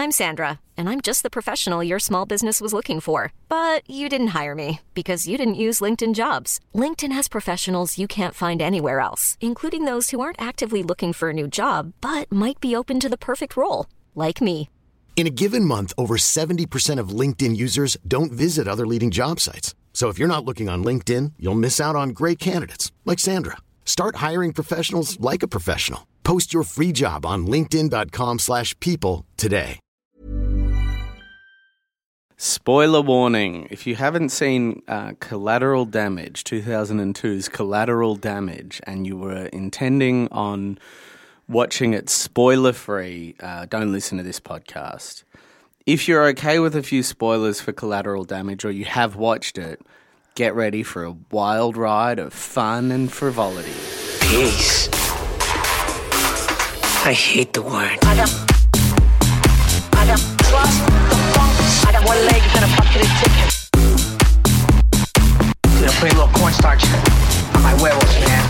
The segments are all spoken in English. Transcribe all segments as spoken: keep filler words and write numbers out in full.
I'm Sandra, and I'm just the professional your small business was looking for. But you didn't hire me because you didn't use LinkedIn Jobs. LinkedIn has professionals you can't find anywhere else, including those who aren't actively looking for a new job, but might be open to the perfect role, like me. In a given month, over seventy percent of LinkedIn users don't visit other leading job sites. So if you're not looking on LinkedIn, you'll miss out on great candidates like Sandra. Start hiring professionals like a professional. Post your free job on linkedin.com slash people today. Spoiler warning. If you haven't seen uh, Collateral Damage, two thousand two's Collateral Damage, and you were intending on watching it spoiler-free, uh, don't listen to this podcast. If you're okay with a few spoilers for Collateral Damage, or you have watched it, get ready for a wild ride of fun and frivolity. Peace. I hate the word. I don't, I don't trust the funk. I got one leg and a bucket of chicken. Gonna put a little cornstarch on my huevos, man.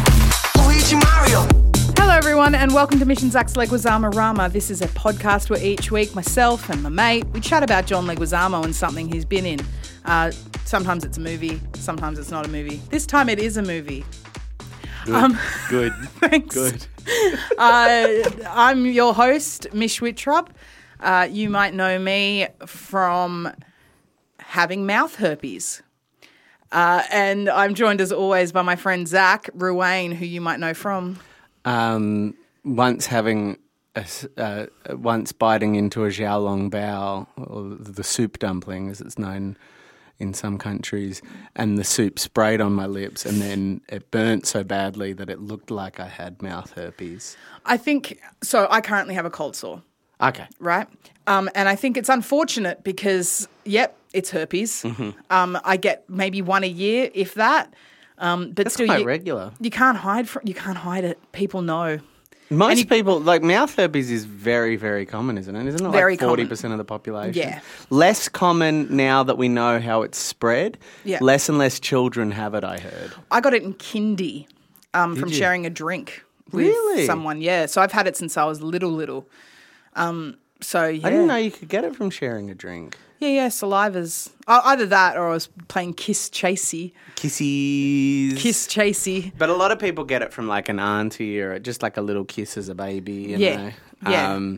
Luigi Mario. Hello everyone and welcome to Mission Zach's Leguizamo Rama. This is a podcast where each week myself and my mate, we chat about John Leguizamo and something he's been in. Uh, sometimes it's a movie, sometimes it's not a movie. This time it is a movie. Good, um, good, thanks. good. uh, I'm your host, Mish Wittrup. Uh, you might know me from having mouth herpes. Uh, and I'm joined as always by my friend Zach Ruane, who you might know from... Um, once having, a, uh, once biting into a xiaolong bao, or the soup dumpling as it's known in some countries, and the soup sprayed on my lips and then it burnt so badly that it looked like I had mouth herpes. I think, so I currently have a cold sore. Okay. Right? Um, and I think it's unfortunate because, yep, it's herpes. Mm-hmm. Um, I get maybe one a year, if that. Um, but That's still, quite you, regular. You can't hide from, you can't hide it. People know. Most you, people, like mouth herpes is very, very common, isn't it? Isn't it very like forty percent of the population? Yeah. Less common now that we know how it's spread. Yeah. Less and less children have it, I heard. I got it in kindy um, from you? sharing a drink with Really? someone. Yeah. So I've had it since I was little, little. Um, so, yeah. I didn't know you could get it from sharing a drink. Yeah, yeah, saliva's. Uh, either that or I was playing Kiss Chasey. Kissies. Kiss Chasey. But a lot of people get it from like an auntie or just like a little kiss as a baby. You Yeah, know? yeah. Um,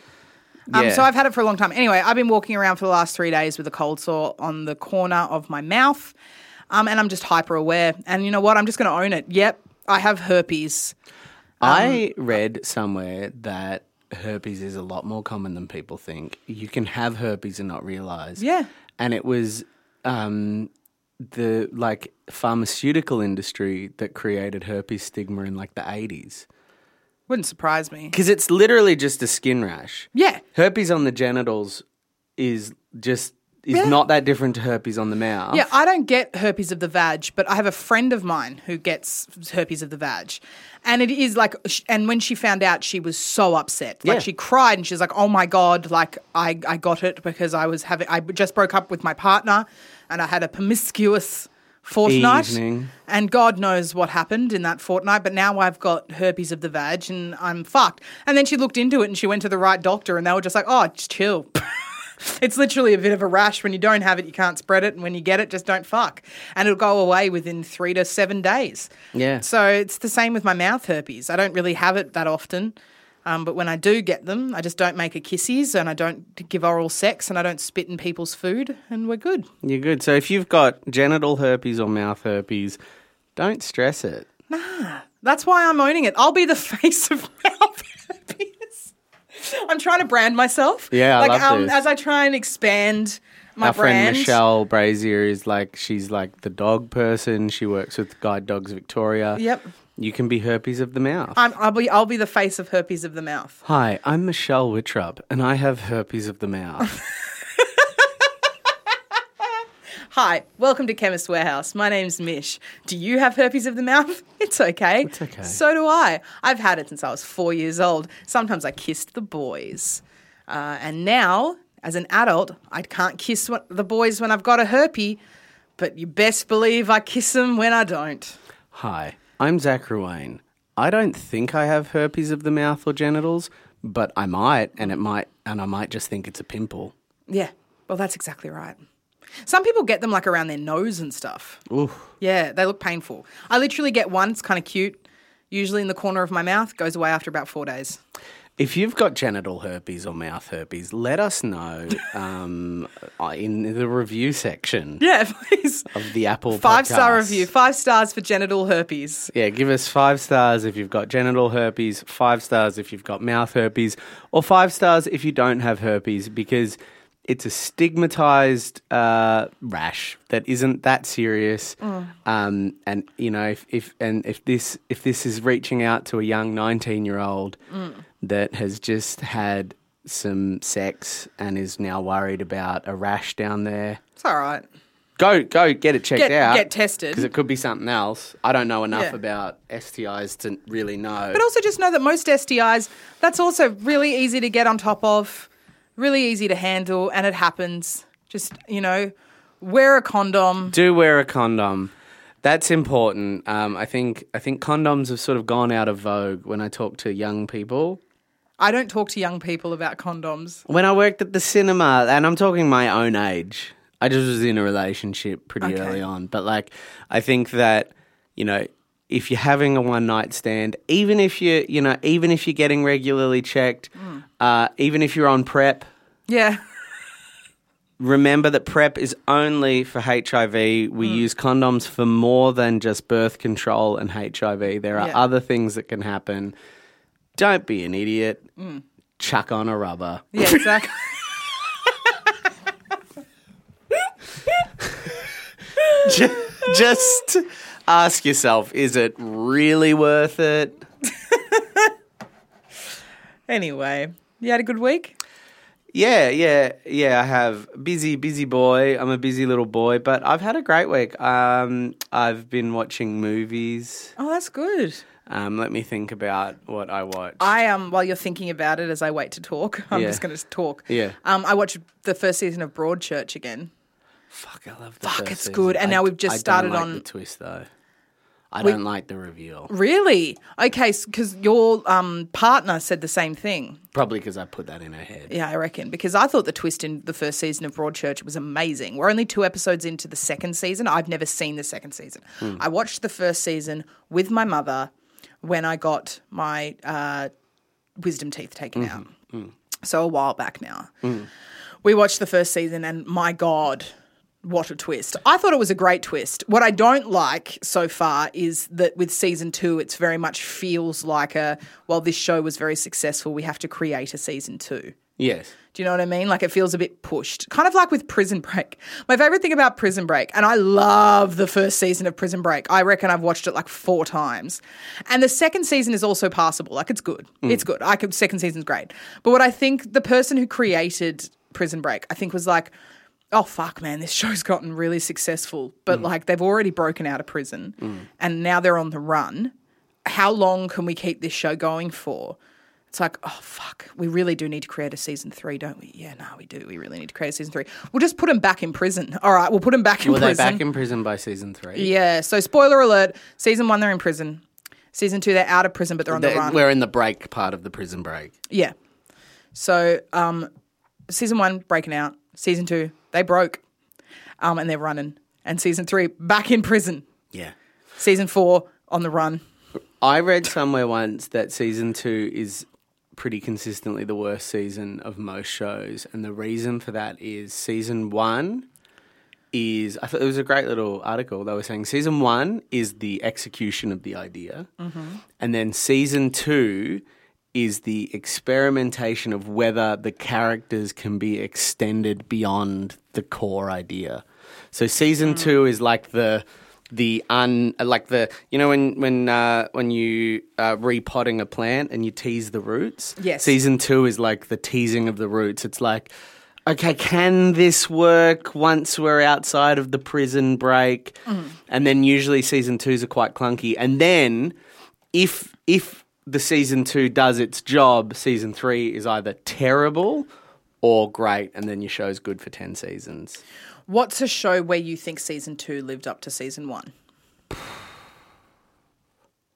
Um, yeah. so I've had it for a long time. Anyway, I've been walking around for the last three days with a cold sore on the corner of my mouth, um, and I'm just hyper aware. And you know what? I'm just going to own it. Yep, I have herpes. Um, I read somewhere that herpes is a lot more common than people think. You can have herpes and not realise. Yeah. And it was um, the like pharmaceutical industry that created herpes stigma in like the eighties. Wouldn't surprise me. Because it's literally just a skin rash. Yeah. Herpes on the genitals is just is Yeah. not that different to herpes on the mouth. Yeah, I don't get herpes of the vag, but I have a friend of mine who gets herpes of the vag. And it is like, and when she found out, she was so upset. Like Yeah. she cried and she's like, oh my God, like I, I got it because I was having, I just broke up with my partner and I had a promiscuous fortnight. Evening. And God knows what happened in that fortnight, but now I've got herpes of the vag and I'm fucked. And then she looked into it and she went to the right doctor and they were just like, oh, just chill. It's literally a bit of a rash. When you don't have it, you can't spread it. And when you get it, just don't fuck. And it'll go away within three to seven days. Yeah. So it's the same with my mouth herpes. I don't really have it that often. Um, but when I do get them, I just don't make a kissies and I don't give oral sex and I don't spit in people's food and we're good. You're good. So if you've got genital herpes or mouth herpes, don't stress it. That's why I'm owning it. I'll be the face of mouth herpes. I'm trying to brand myself. Yeah, I like, love um, this. As I try and expand my Our friend brand. Michelle Brazier is like, she's like the dog person. She works with Guide Dogs Victoria. Yep. You can be herpes of the mouth. I'm, I'll be I'll be the face of herpes of the mouth. Hi, I'm Michelle Wittrup, and I have herpes of the mouth. Hi, welcome to Chemist Warehouse. My name's Mish. Do you have herpes of the mouth? It's okay. It's okay. So do I. I've had it since I was four years old. Sometimes I kissed the boys. Uh, and now, as an adult, I can't kiss what, the boys when I've got a herpes, but you best believe I kiss them when I don't. Hi, I'm Zach Ruane. I don't think I have herpes of the mouth or genitals, but I might, and it might, and I might just think it's a pimple. Yeah. Well, that's exactly right. Some people get them like around their nose and stuff. Ooh. Yeah, they look painful. I literally get one. It's kind of cute. Usually in the corner of my mouth. Goes away after about four days. If you've got genital herpes or mouth herpes, let us know um, in the review section. Yeah, please. Of the Apple Five star podcast. review. Five stars for genital herpes. Yeah, give us five stars if you've got genital herpes, five stars if you've got mouth herpes, or five stars if you don't have herpes, because it's a stigmatized uh, rash that isn't that serious. Mm. Um, and you know, if, if and if this if this is reaching out to a young nineteen year old mm. that has just had some sex and is now worried about a rash down there, It's all right. Go go get it checked Get, out. get tested. Because it could be something else. I don't know enough Yeah. about S T Is to really know. But also just know that most S T Is, that's also really easy to get on top of, really easy to handle, and it happens. Just, you know, wear a condom. Do wear a condom. That's important. Um, I think I think condoms have sort of gone out of vogue when I talk to young people. I don't talk to young people about condoms. When I worked at the cinema, and I'm talking my own age, I just was in a relationship pretty Okay. early on. But, like, I think that, you know, if you're having a one-night stand, even if you, you know, even if you're getting regularly checked, Mm. uh, even if you're on PrEP, Yeah. remember that PrEP is only for H I V. We Mm. use condoms for more than just birth control and H I V. There are Yeah. other things that can happen. Don't be an idiot. Chuck on a rubber. Yeah, exactly. Ju- Just ask yourself, is it really worth it? Anyway, you had a good week? Yeah, yeah, yeah, I have. Busy, busy boy. I'm a busy little boy, but I've had a great week. Um, I've been watching movies. Oh, that's good. Um, let me think about what I watched. I um while you're thinking about it as I wait to talk, I'm Yeah. just going to talk. Yeah. Um, I watched the first season of Broadchurch again. Fuck, I love the Fuck, first it's season. good. And I- now we've just I started don't like on- the twist though. I We- don't like the reveal. Really? Okay, because your um partner said the same thing. Probably because I put that in her head. Yeah, I reckon. Because I thought the twist in the first season of Broadchurch was amazing. We're only two episodes into the second season. I've never seen the second season. Hmm. I watched the first season with my mother when I got my uh, wisdom teeth taken out. So a while back now. We watched the first season and my God, what a twist. I thought it was a great twist. What I don't like so far is that with season two, it's very much feels like a, well, this show was very successful. We have to create a season two. Yes. Do you know what I mean? Like it feels a bit pushed. Kind of like with Prison Break. My favorite thing about Prison Break, and I love the first season of Prison Break. I reckon I've watched it like four times. And the second season is also passable. Like it's good. It's good. I could second season's great. But what I think the person who created Prison Break, I think was like, oh fuck man, this show's gotten really successful. But like they've already broken out of prison and now they're on the run. How long can we keep this show going for? It's like, oh, fuck, we really do need to create a season three, don't we? Yeah, no, we do. We really need to create a season three. We'll just put them back in prison. All right, we'll put them back in Were they prison. back in prison by season three? Yeah, so spoiler alert, season one, they're in prison. Season two, they're out of prison, but they're on the They- run. We're in the break part of the prison break. Yeah. So um, season one, breaking out. Season two, they broke um, and they're running. And season three, back in prison. Yeah. Season four, on the run. I read somewhere once that season two is pretty consistently the worst season of most shows, and the reason for that is season one is, I thought it was a great little article. They were saying season one is the execution of the idea, and then season two is the experimentation of whether the characters can be extended beyond the core idea. So season two is like the the un like the you know when when uh, when you uh, repotting a plant and you tease the roots. Yes. Season two is like the teasing of the roots. It's like, okay, can this work once we're outside of the prison break? And then usually season twos are quite clunky. And then if if the season two does its job, season three is either terrible or great, and then your show's good for ten seasons. What's a show where you think season two lived up to season one?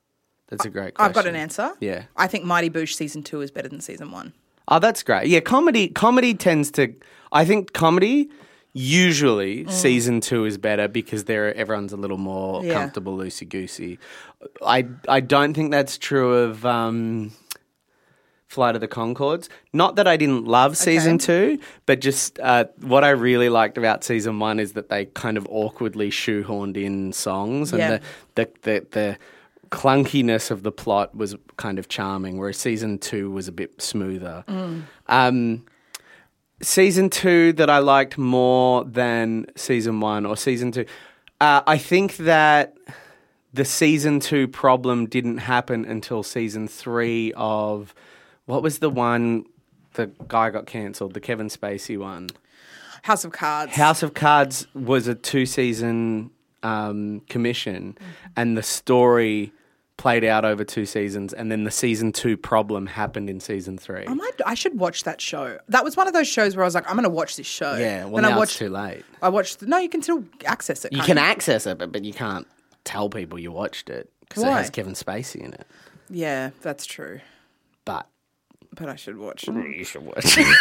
That's a great question. I've got an answer. Yeah. I think Mighty Boosh season two is better than season one. Oh, that's great. Yeah, comedy comedy tends to I think comedy usually Mm. season two is better because there everyone's a little more Yeah. comfortable, loosey goosey. I I don't think that's true of um, Flight of the Conchords. Not that I didn't love season two, but just uh, what I really liked about season one is that they kind of awkwardly shoehorned in songs, and Yeah. the, the the the clunkiness of the plot was kind of charming, whereas season two was a bit smoother. Mm. Um, season two that I liked more than season one or season two, uh, I think that the season two problem didn't happen until season three of, what was the one, the guy got cancelled, the Kevin Spacey one. House of Cards. House of Cards was a two-season um, commission, and the story played out over two seasons, and then the season two problem happened in season three. I might. I should watch that show. That was one of those shows where I was like, I'm going to watch this show. Yeah, well, Then now I watched, it's too late. I watched. No, you can still access it. You can't can access it, but, but you can't tell people you watched it because it Why? has Kevin Spacey in it. Yeah, that's true. But But I should watch it. you should watch it.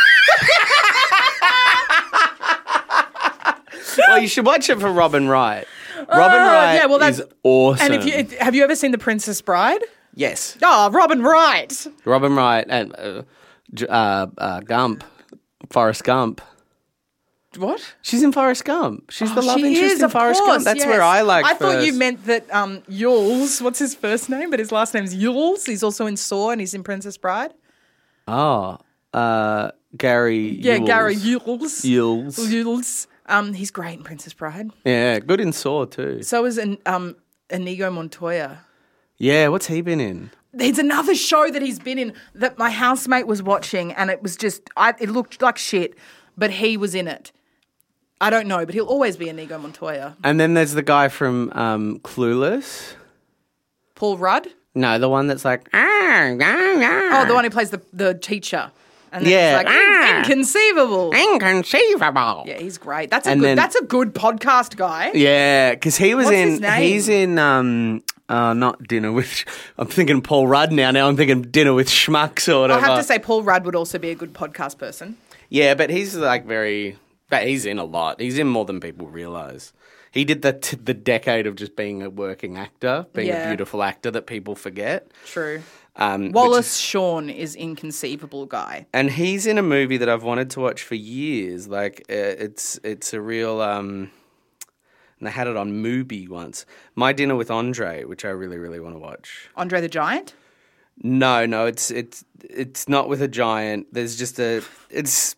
Well, you should watch it for Robin Wright. Robin Uh, Wright yeah, well, that's is awesome. And if you if, have you ever seen The Princess Bride? yes, Oh, Robin Wright. Robin Wright and uh, J- uh, uh, Gump, Forrest Gump. What? She's in Forrest Gump. She's the Oh, love she interest is, in of Forrest course, Gump. That's yes. where I like. I thought you first. meant that um, Yules, what's his first name, but his last name's Yules. He's also in Saw and he's in Princess Bride. Oh, uh, Gary. Yeah, Yules. Gary Yules. Yules. Yules. Um, he's great in Princess Bride. Yeah, good in Saw too. So is an, um, Inigo Montoya. Yeah, what's he been in? There's another show that he's been in that my housemate was watching, and it was just, I, it looked like shit, but he was in it. I don't know, but he'll always be Inigo Montoya. And then there's the guy from um, Clueless. Paul Rudd? No, the one that's like, ah, ah, ah. Oh, the one who plays the, the teacher. And then Yeah. he's like, Ah. inconceivable. Inconceivable. Yeah, he's great. That's a And good. then- That's a good podcast guy. Yeah, because he was What's in. his name? He's in. Um, uh, not Dinner with. I'm thinking Paul Rudd now. Now I'm thinking Dinner with Schmucks or I whatever. have to say, Paul Rudd would also be a good podcast person. Yeah, but he's like very. But he's in a lot. He's in more than people realize. He did the t- the decade of just being a working actor, being Yeah. a beautiful actor that people forget. True. Um, which Wallace is- Shawn is inconceivable guy. and he's in a movie that I've wanted to watch for years. Like uh, it's it's a real. Um, and they had it on Mubi once. My Dinner with Andre, which I really really want to watch. Andre the Giant. No, no, it's it's it's not with a giant. There's just a it's.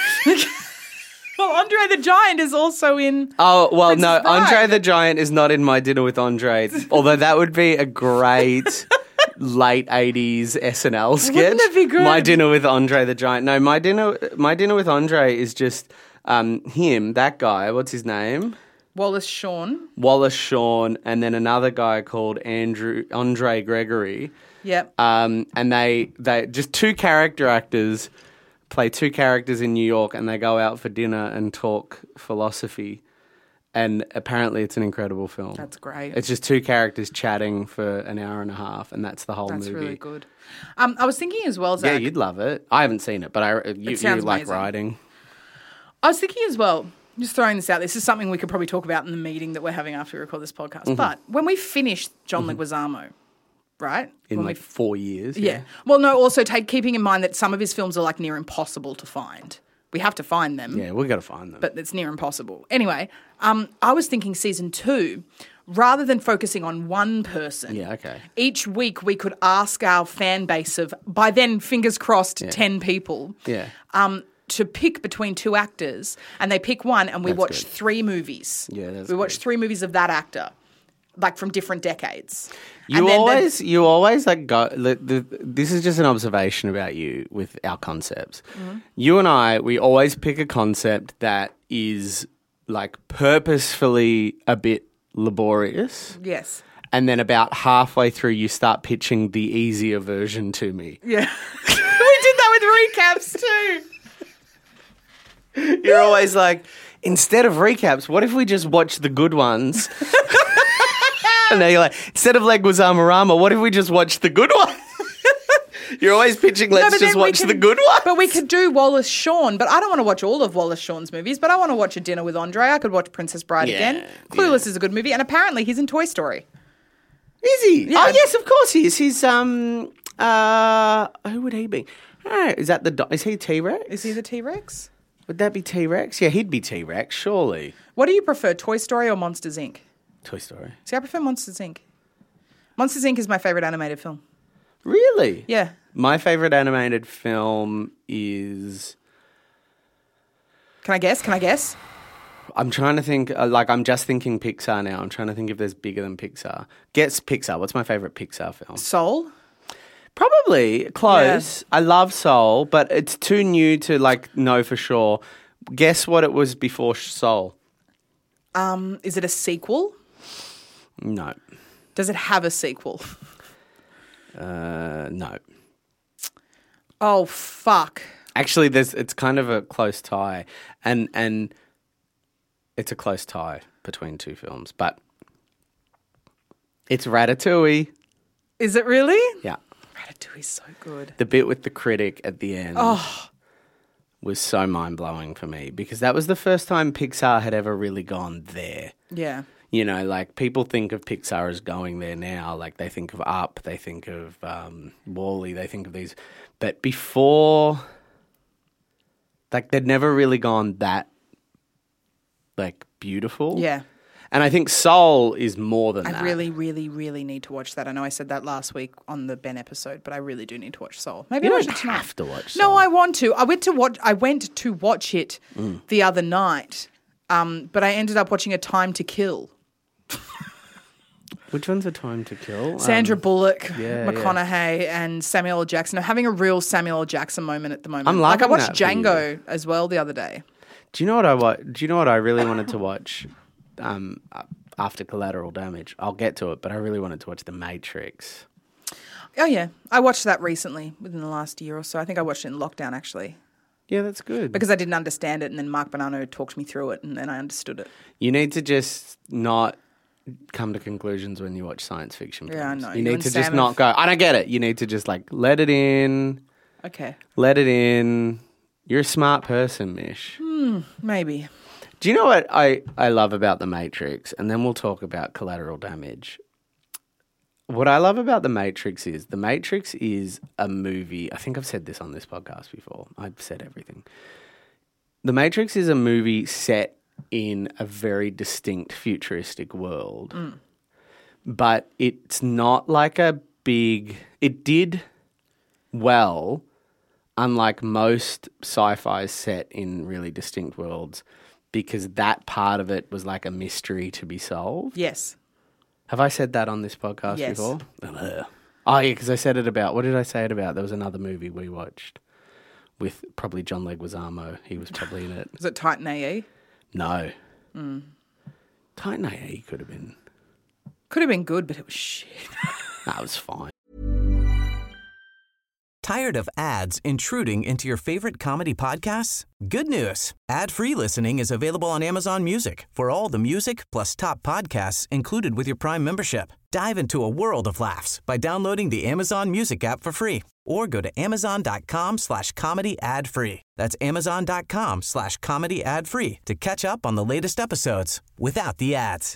Well, Andre the Giant is also in. Oh well, Princess no, Bride. Andre the Giant is not in My Dinner with Andre. Although that would be a great late eighties S N L sketch. Wouldn't it be good? My Dinner with Andre the Giant. No, my dinner, my dinner with Andre is just um, him, that guy. What's his name? Wallace Shawn. Wallace Shawn, and then another guy called Andrew Andre Gregory. Yep. Um, and they they just two character actors play two characters in New York, and they go out for dinner and talk philosophy. And apparently, it's an incredible film. That's great. It's just two characters chatting for an hour and a half, and that's the whole That's movie. really good. Um, I was thinking as well, Yeah, Zach. you'd love it. I haven't seen it, but I you, you sounds like amazing. writing. I was thinking as well, just throwing this out, this is something we could probably talk about in the meeting that we're having after we record this podcast. Mm-hmm. But when we finish John Leguizamo, right? In when like we, four years. yeah. Well, no, also take keeping in mind that some of his films are like near impossible to find. We have to find them. Yeah, we've got to find them. But it's near impossible. Anyway, um, I was thinking season two, rather than focusing on one person, Yeah, okay. each week we could ask our fan base of, by then, fingers crossed, ten people, Yeah. um, to pick between two actors, and they pick one, and we That's watch good. three movies. Yeah, that's we watch good. three movies of that actor, like from different decades. You And then the- always, you always like go. The, the, this is just an observation about you with our concepts. Mm-hmm. You and I, we always pick a concept that is like purposefully a bit laborious, yes. and then about halfway through, you start pitching the easier version to me. Yeah. we did that with recaps too. You're always like, instead of recaps, what if we just watch the good ones? And now you're like, instead of Leguizamo Rama, what if we just watch the good one? You're always pitching, let's but just then we watch can- the good one. But we could do Wallace Shawn, but I don't want to watch all of Wallace Shawn's movies, but I want to watch A Dinner with Andre. I could watch Princess Bride Yeah, again. Clueless yeah. is a good movie, and apparently he's in Toy Story. Is he? Yeah. Oh, yes, of course he is. He's, um, uh, who would he be? Oh, is that the, do- is he T-Rex? Is he the T-Rex? Would that be T-Rex? Yeah, he'd be T-Rex, surely. What do you prefer, Toy Story or Monsters, Incorporated? Toy Story. See, I prefer Monsters, Incorporated. Monsters, Incorporated is my favourite animated film. Really? Yeah. My favourite animated film is... Can I guess? Can I guess? I'm trying to think, uh, like, I'm just thinking Pixar now. I'm trying to think if there's bigger than Pixar. Guess Pixar. What's my favourite Pixar film? Soul? Probably. Close. I love Soul, but it's too new to, like, know for sure. Guess what it was before Soul? Um, is it a sequel? No. Does it have a sequel? Uh, no. Oh, fuck. Actually, there's it's kind of a close tie, and and it's a close tie between two films, but it's Ratatouille. Is it really? Yeah, Ratatouille's so good. the bit with the critic at the end was so mind blowing for me because that was the first time Pixar had ever really gone there. Yeah. You know, like people think of Pixar as going there now. Like they think of Up, they think of um, Wall-E, they think of these. But before, like they'd never really gone that, like beautiful. Yeah. And I think Soul is more than I that. really, really, really need to watch that. I know I said that last week on the Ben episode, but I really do need to watch Soul. Maybe You I'll watch don't it tonight. have to watch No, Soul. I want to. I went to watch. I went to watch it Mm. the other night, um, but I ended up watching A Time to Kill. Which one's A Time to Kill? Sandra Um, Bullock, yeah, McConaughey, and Samuel L. Jackson. I'm having a real Samuel L. Jackson moment at the moment. I'm like I loving watched that for you. Django as well the other day. Do you know what I wa- Do you know what I really wanted to watch? Um, after Collateral Damage, I'll get to it, but I really wanted to watch The Matrix. Oh yeah, I watched that recently within the last year or so. I think I watched it in lockdown actually Yeah, that's good. because I didn't understand it, and then Mark Bonanno talked me through it, and then I understood it. You need to just not come to conclusions when you watch science fiction films. Yeah, I know. You You need and to just Sam not have- go, and I get it. You need to just like let it in, Okay, let it in. You're a smart person, Mish. maybe. Do you know what I, I love about The Matrix? And then we'll talk about Collateral Damage. What I love about The Matrix is The Matrix is a movie. I think I've said this on this podcast before. I've said everything. The Matrix is a movie set in a very distinct futuristic world. But it's not like a big... It did well, unlike most sci-fi set in really distinct worlds, because that part of it was like a mystery to be solved. Yes. Have I said that on this podcast Yes. before? Ugh. Oh, yeah, because I said it about... What did I say it about? There was another movie we watched with probably John Leguizamo. He was probably in it. Was it Titan A E? No. Titan A E could have been... Could have been good, but it was shit. That was fine. Tired of ads intruding into your favorite comedy podcasts? Good news. Ad-free listening is available on Amazon Music for all the music plus top podcasts included with your Prime membership. Dive into a world of laughs by downloading the Amazon Music app for free or go to amazon.com slash comedy ad free. That's amazon.com slash comedy ad free to catch up on the latest episodes without the ads.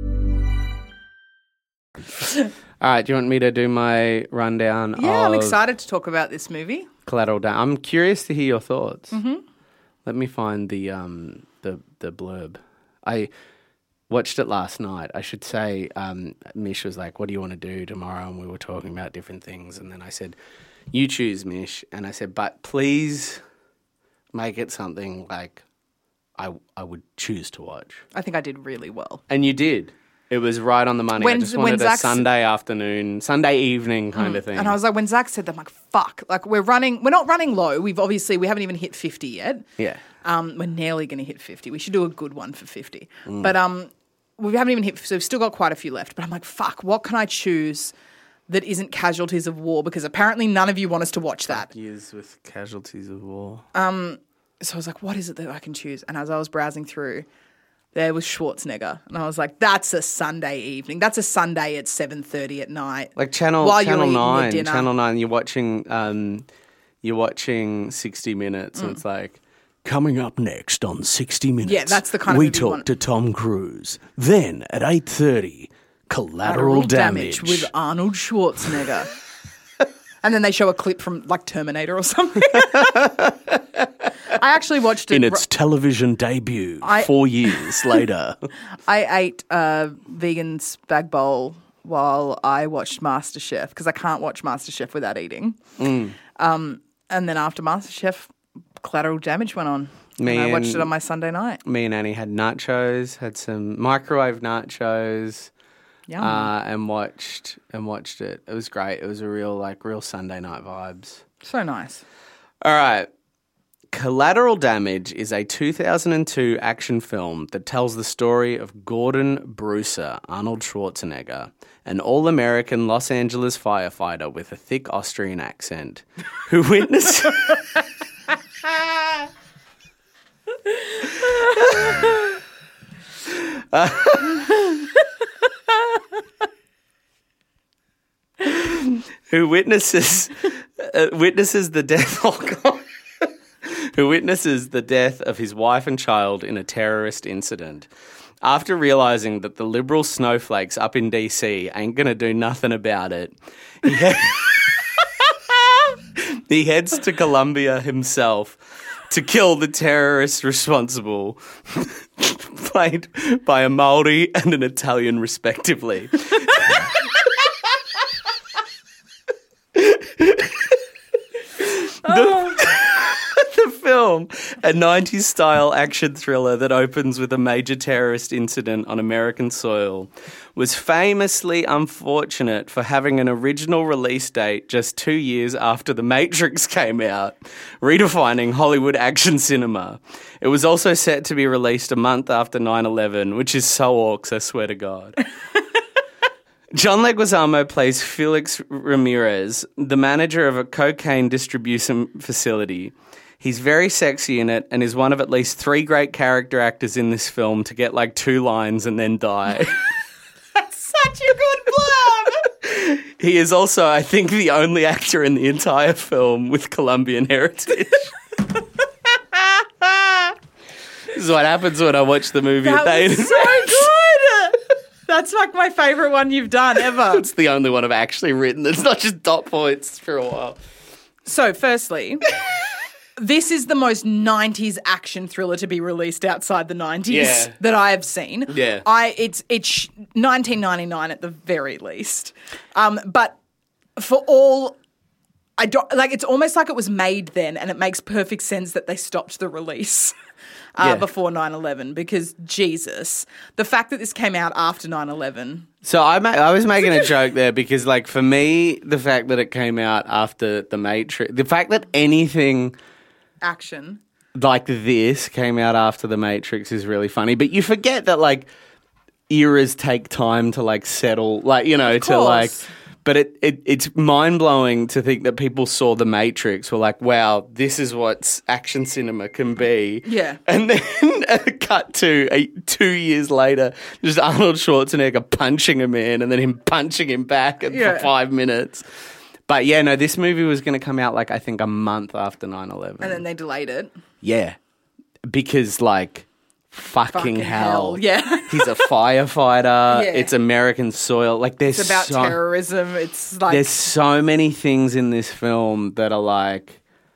All right, do you want me to do my rundown Yeah, of I'm excited to talk about this movie. Collateral Damage? I'm curious to hear your thoughts. Mm-hmm. Let me find the um the the blurb. I watched it last night. I should say, um, Mish was like, "What do you want to do tomorrow?" And we were talking about different things. And then I said, "You choose, Mish." And I said, "But please make it something like I I would choose to watch." I think I did really well. And you did. It was right on the money. When- I just when wanted a Zach's- Sunday afternoon, Sunday evening kind of thing. And I was like, when Zach said that, I'm like, fuck. Like, we're running, we're not running low. We've obviously, we haven't even hit fifty yet. yeah. Um, we're nearly going to hit fifty. We should do a good one for fifty. Mm. But um, we haven't even hit, so we've still got quite a few left. But I'm like, fuck, what can I choose that isn't Casualties of War? Because apparently none of you want us to watch that. Years with casualties of war. So I was like, what is it that I can choose? And as I was browsing through, there was Schwarzenegger. And I was like, that's a Sunday evening. That's a Sunday at seven thirty at night. Like Channel While you're Channel eating your Nine, dinner. Channel Nine. You're watching, um, you're watching sixty Minutes, Mm. and it's like coming up next on sixty Minutes. Yeah, that's the kind of we movie you talk want. to Tom Cruise. Then at eight thirty, Collateral, Damage. with Arnold Schwarzenegger. And then they show a clip from like Terminator or something. I actually watched it. in its television debut I- four years later. I ate a vegan spag bowl while I watched MasterChef because I can't watch MasterChef without eating. Mm. Um, and then after MasterChef, Collateral Damage went on. Me and I watched and- it on my Sunday night. Me and Annie had nachos, had some microwave nachos, Yum. uh, and watched and watched it. It was great. It was a real like real Sunday night vibes. So nice. All right. Collateral Damage is a two thousand two action film that tells the story of Gordon Brewster, Arnold Schwarzenegger, an all-American Los Angeles firefighter with a thick Austrian accent, who witnessed... who witnesses uh, witnesses the death oh God. who witnesses the death of his wife and child in a terrorist incident. After realizing that the liberal snowflakes up in D C ain't going to do nothing about it, he, he- he heads to Colombia himself to kill the terrorists responsible, played by a Maori and an Italian respectively. The film, a nineties-style action thriller that opens with a major terrorist incident on American soil, was famously unfortunate for having an original release date just two years after The Matrix came out, redefining Hollywood action cinema. It was also set to be released a month after nine eleven, which is so orcs, I swear to God. John Leguizamo plays Felix Ramirez, the manager of a cocaine distribution facility. He's very sexy in it and is one of at least three great character actors in this film to get like two lines and then die. That's such a good blurb. He is also, I think, the only actor in the entire film with Colombian heritage. This is what happens when I watch the movie That a day. was so good. That's like my favourite one you've done ever. It's the only one I've actually written. It's not just dot points for a while. So, firstly, this is the most nineties action thriller to be released outside the nineties Yeah. that I have seen. Yeah. I it's it's nineteen ninety-nine at the very least. Um, but for all I don't like it's almost like it was made then and it makes perfect sense that they stopped the release. Uh, Yeah. before nine eleven because Jesus, the fact that this came out after nine eleven. So I ma- I was making a joke there because, like, for me, the fact that it came out after The Matrix, the fact that anything Action. like this came out after The Matrix is really funny. But you forget that, like, eras take time to, like, settle, like, you know, to, like... course. But it, it it's mind-blowing to think that people saw The Matrix, were like, wow, this is what action cinema can be. Yeah. And then cut to a, two years later, just Arnold Schwarzenegger punching a man and then him punching him back at- Yeah. for five minutes. But yeah, no, this movie was going to come out, like, I think a month after nine eleven. And then they delayed it. Yeah. Because, like... Fucking, Fucking hell. hell, yeah. He's a firefighter. Yeah. It's American soil. Like, there's It's about so, terrorism. It's like there's so many things in this film that are like,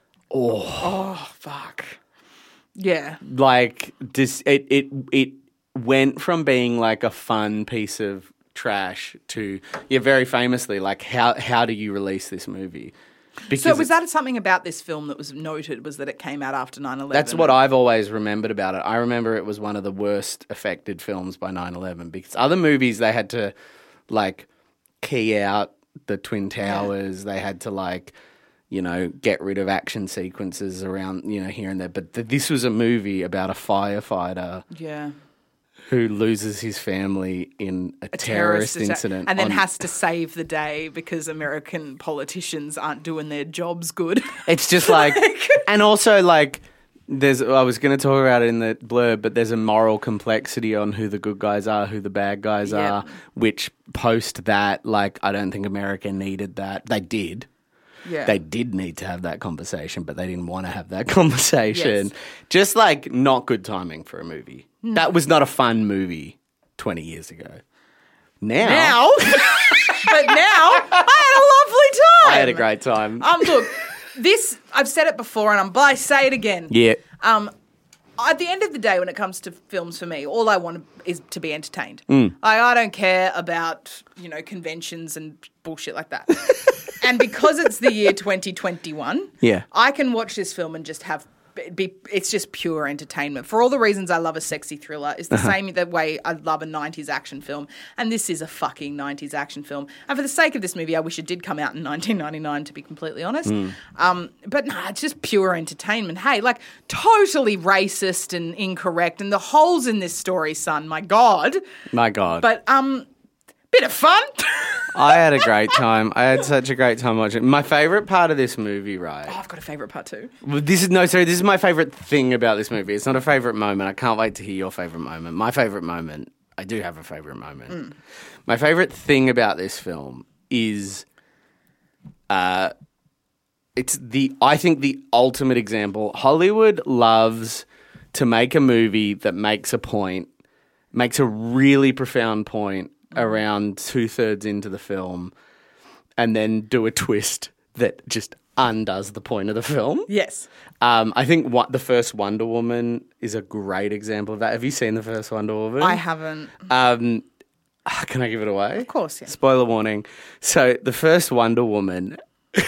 oh fuck. Yeah. like this. It it it went from being like a fun piece of trash to yeah, very famously, like how how do you release this movie? Because So was it's- that something about this film that was noted was that it came out after nine eleven? That's what I've always remembered about it. I remember it was one of the worst affected films by nine eleven because other movies they had to like key out the Twin Towers. They had to like, you know, get rid of action sequences around, you know, here and there. But th- this was a movie about a firefighter Yeah. who loses his family in a, A terrorist, attack- incident. and then on- has to save the day because American politicians aren't doing their jobs good. It's just like, and also like, There's, I was going to talk about it in the blurb, but there's a moral complexity on who the good guys are, who the bad guys Yeah. are, which post that, like, I don't think America needed that. They did. Yeah. They did need to have that conversation, but they didn't want to have that conversation. Yes. Just, like, not good timing for a movie. That was not a fun movie twenty years ago. Now. Now, but now I had a lovely time. I had a great time. Um, look, this I've said it before, and I'm but I say it again. yeah. Um, at the end of the day, when it comes to films, for me, all I want is to be entertained. Mm. Like, I don't care about you know conventions and bullshit like that. And because it's the year twenty twenty-one, Yeah. I can watch this film and just have. Be, it's just pure entertainment. For all the reasons I love a sexy thriller, it's the Uh-huh. same the way I love a nineties action film. And this is a fucking nineties action film. And for the sake of this movie, I wish it did come out in nineteen ninety-nine, to be completely honest. Mm. Um, but nah, it's just pure entertainment. Hey, like, totally racist and incorrect. And the holes in this story, son, my God. My God. But, um, bit of fun. I had a great time. I had such a great time watching it. My favourite part of this movie, right? Oh, I've got a favourite part too. Well, this is no, sorry. This is my favorite thing about this movie. It's not a favorite moment. I can't wait to hear your favorite moment. My favorite moment. I do have a favorite moment. Mm. My favorite thing about this film is, uh, it's the. I think the ultimate example. Hollywood loves to make a movie that makes a point, makes a really profound point around two thirds into the film, and then do a twist that just undoes the point of the film. Yes. Um, I think what, the first Wonder Woman is a great example of that. Have you seen the first Wonder Woman? I haven't. Um, ah, can I give it away? Of course, yeah. Spoiler warning. So the first Wonder Woman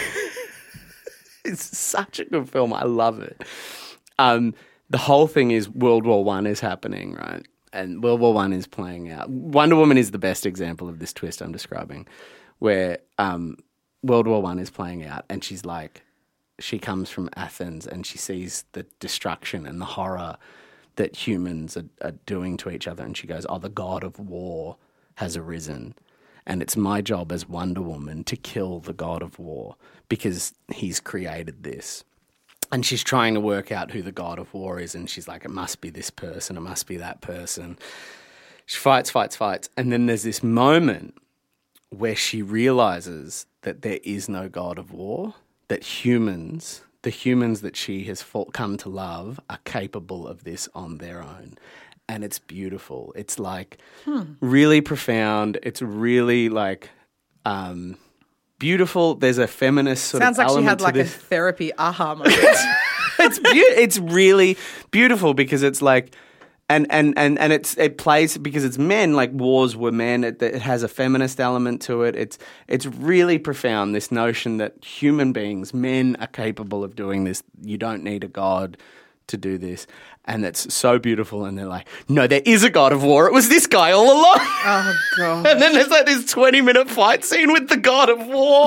is such a good film. I love it. Um, the whole thing is World War One is happening, right? And World War One is playing out. Wonder Woman is the best example of this twist I'm describing, where um, World War One is playing out, and she's like, she comes from Athens, and she sees the destruction and the horror that humans are, are doing to each other, and she goes, "Oh, the god of war has arisen, and it's my job as Wonder Woman to kill the god of war because he's created this." And she's trying to work out who the god of war is, and she's like, it must be this person, it must be that person. She fights, fights, fights. And then there's this moment where she realizes that there is no god of war, that humans, the humans that she has fought, come to love, are capable of this on their own. And it's beautiful. It's like hmm. really profound. It's really like... Um, beautiful. There's a feminist sort Sounds of like she element had to like a this. therapy aha moment. It's be- it's really beautiful because it's like, and and and and it's it plays because it's men. Like wars were men. It, it has a feminist element to it. It's it's really profound. This notion that human beings, men, are capable of doing this. You don't need a god to do this. And it's so beautiful. And they're like, no, there is a god of war. It was this guy all along. Oh, God. And then there's like this twenty minute fight scene with the god of war.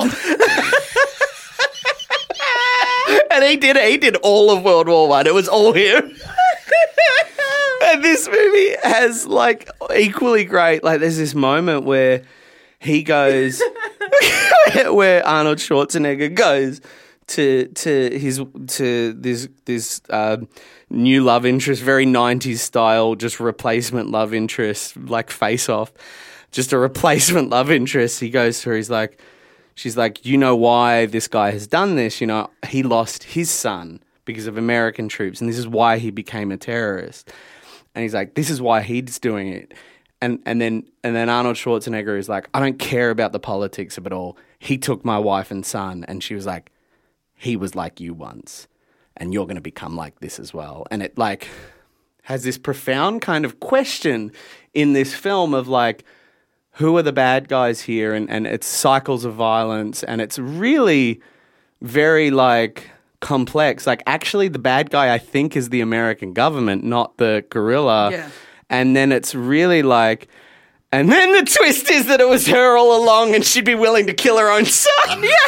And he did it. He did all of World War One. It was all him. And this movie has like equally great, like there's this moment where he goes, where Arnold Schwarzenegger goes to to his to this this uh, new love interest, very nineties style, just replacement love interest, like Face Off, just a replacement love interest. He goes to her, he's like, she's like, you know why this guy has done this? You know, he lost his son because of American troops, and this is why he became a terrorist. And he's like, this is why he's doing it. And and then and then Arnold Schwarzenegger is like, I don't care about the politics of it all. He took my wife and son. And she was like, he was like you once, and you're going to become like this as well. And it like has this profound kind of question in this film of like, who are the bad guys here? And, and it's cycles of violence, and it's really very like complex. Like actually the bad guy I think is the American government, not the guerrilla. Yeah. And then it's really like, and then the twist is that it was her all along and she'd be willing to kill her own son. Yeah.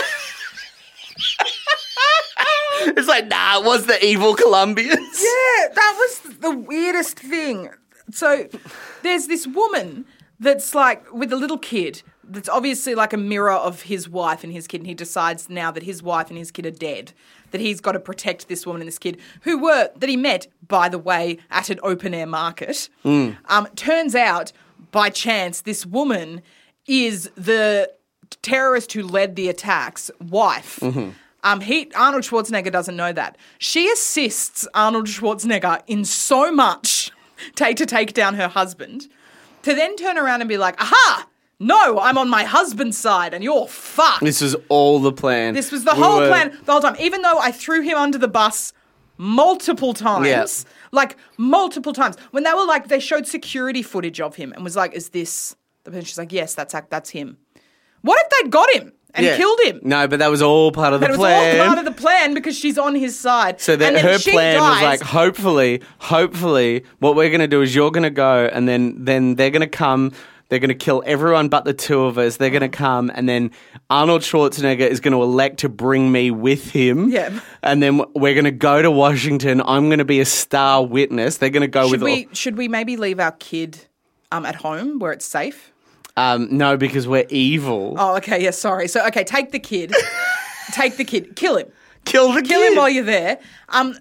It's like, nah, it was the evil Colombians. Yeah, that was the weirdest thing. So there's this woman, that's like with a little kid that's obviously like a mirror of his wife and his kid, and he decides now that his wife and his kid are dead, that he's got to protect this woman and this kid who were, that he met, by the way, at an open-air market. Mm. Um, turns out, by chance, this woman is the terrorist who led the attack's wife. Mm-hmm. Um, he Arnold Schwarzenegger doesn't know that. She assists Arnold Schwarzenegger in so much take to take down her husband, to then turn around and be like, aha, no, I'm on my husband's side and you're fucked. This was all the plan. This was the we whole were... plan the whole time. Even though I threw him under the bus multiple times, yep. like multiple times. When they were like, they showed security footage of him and was like, is this the person? She's like, yes, that's that's him. What if they'd got him and yeah. killed him? No, but that was all part of but the it plan. was all part of the plan because she's on his side. So that and then her she plan dies. was like, hopefully, hopefully, what we're going to do is you're going to go and then, then they're going to come, they're going to kill everyone but the two of us. They're going to come and then Arnold Schwarzenegger is going to elect to bring me with him. Yeah. And then we're going to go to Washington. I'm going to be a star witness. They're going to go should with we, all... Should we maybe leave our kid um, at home where it's safe? Um, no, because we're evil. Oh, okay. Yeah, sorry. So, okay, take the kid. take the kid. Kill him. Kill the Kill kid. him while you're there. Um,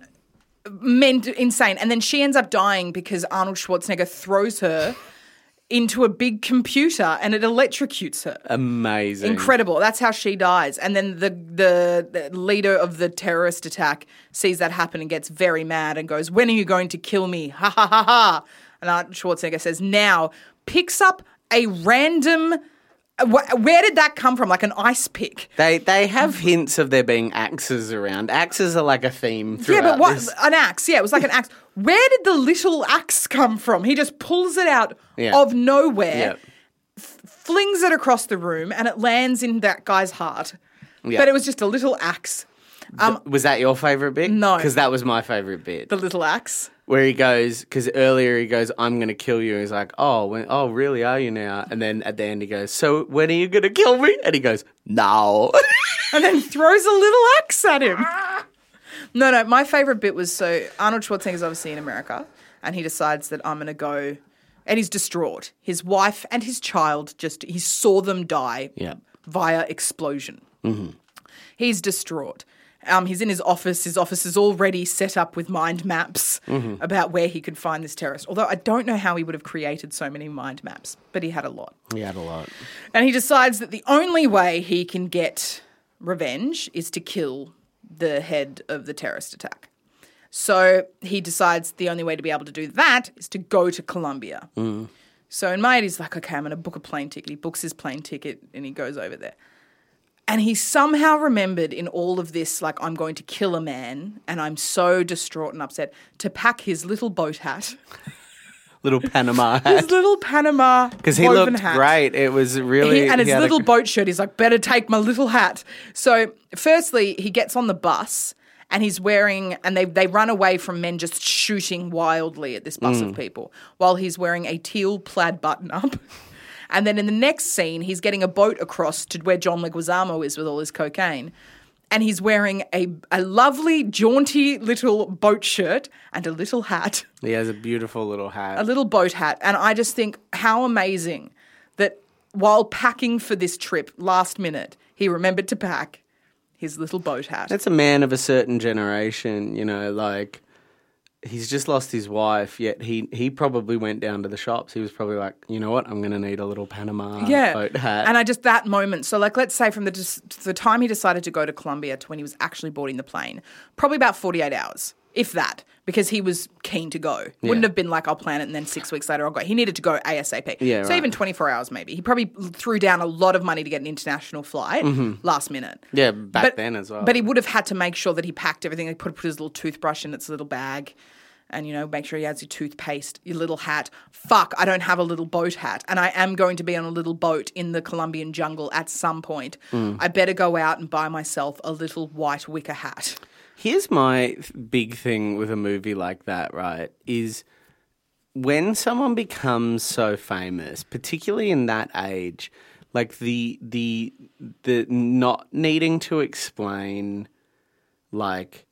meant insane. And then she ends up dying because Arnold Schwarzenegger throws her into a big computer and it electrocutes her. Amazing. Incredible. That's how she dies. And then the, the the leader of the terrorist attack sees that happen and gets very mad and goes, when are you going to kill me? Ha ha ha ha. And Arnold Schwarzenegger says, now, picks up a random... Where did that come from? Like an ice pick? They they have hints of there being axes around. Axes are like a theme throughout Yeah, but what? this. An axe. Yeah, it was like an axe. Where did the little axe come from? He just pulls it out Yeah. of nowhere, Yep. f- flings it across the room, and it lands in that guy's heart. Yep. But it was just a little axe. Um, Was that your favourite bit? No. Because that was my favourite bit. the little axe. Where he goes, because earlier he goes, I'm going to kill you. He's like, oh, when, oh, really, are you now? And then at the end he goes, so when are you going to kill me? And he goes, no. And then throws a little axe at him. No, no, my favourite bit was, so Arnold Schwarzenegger's obviously in America, and he decides that I'm going to go, and he's distraught. His wife and his child just, he saw them die Yeah. via explosion. Mm-hmm. He's distraught. Um, he's in his office. His office is already set up with mind maps Mm-hmm. about where he could find this terrorist. Although I don't know how he would have created so many mind maps, but he had a lot. He had a lot. And he decides that the only way he can get revenge is to kill the head of the terrorist attack. So he decides the only way to be able to do that is to go to Colombia. Mm. So in my head, he's like, okay, I'm going to book a plane ticket. He books his plane ticket and he goes over there. And he somehow remembered in all of this, like, I'm going to kill a man and I'm so distraught and upset, to pack his little boat hat. Little Panama His hat. little Panama Because he woven looked hat. great. It was really... He, and his he had little a, boat shirt, he's like, better take my little hat. So firstly, he gets on the bus and he's wearing, and they, they run away from men just shooting wildly at this bus Mm. of people while he's wearing a teal plaid button-up. And then in the next scene, he's getting a boat across to where John Leguizamo is with all his cocaine. And he's wearing a, a lovely, jaunty little boat shirt and a little hat. He has a beautiful little hat. A little boat hat. And I just think how amazing that while packing for this trip last minute, he remembered to pack his little boat hat. That's a man of a certain generation, you know, like... He's just lost his wife, yet he, he probably went down to the shops. He was probably like, you know what, I'm going to need a little Panama yeah. boat hat. And I just, that moment, so like let's say from the the time he decided to go to Colombia to when he was actually boarding the plane, probably about forty-eight hours, if that, because he was keen to go. Yeah. Wouldn't have been like, I'll plan it and then six weeks later I'll go. He needed to go ASAP. Yeah, so right. even twenty-four hours maybe. He probably threw down a lot of money to get an international flight last minute. Yeah, back But- then as well. But he would have had to make sure that he packed everything. He put, put his little toothbrush in its little bag. And, you know, make sure he has your toothpaste, your little hat. Fuck, I don't have a little boat hat. And I am going to be on a little boat in the Colombian jungle at some point. Mm. I better go out and buy myself a little white wicker hat. Here's my th- big thing with a movie like that, right, is when someone becomes so famous, particularly in that age, like the the the not needing to explain, like...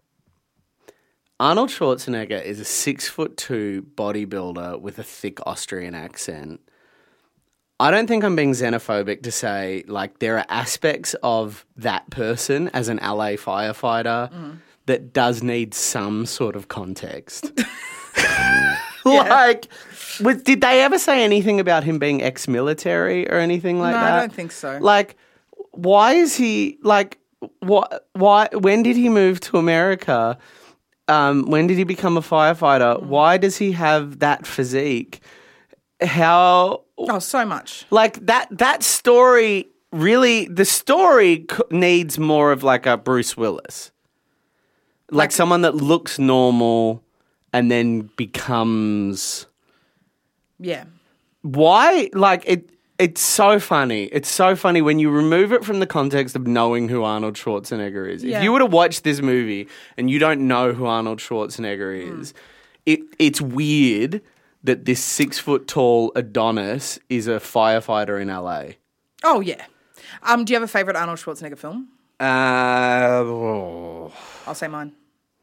Arnold Schwarzenegger is a six foot two bodybuilder with a thick Austrian accent. I don't think I'm being xenophobic to say, like, there are aspects of that person as an L A firefighter mm. that does need some sort of context. Like, was, did they ever say anything about him being ex-military or anything like no, that? No, I don't think so. Like, why is he, like, what, why, when did he move to America? Um, when did he become a firefighter? Mm. Why does he have that physique? How... Oh, so much. Like, that that story really... The story c- needs more of, like, a Bruce Willis. Like, like someone that looks normal and then becomes... Yeah. Why? Like, it. It's so funny. It's so funny when you remove it from the context of knowing who Arnold Schwarzenegger is. Yeah. If you were to watch this movie and you don't know who Arnold Schwarzenegger is, mm. it it's weird that this six-foot-tall Adonis is a firefighter in L A. Oh, yeah. Um, do you have a favourite Arnold Schwarzenegger film? Uh, oh. I'll say mine.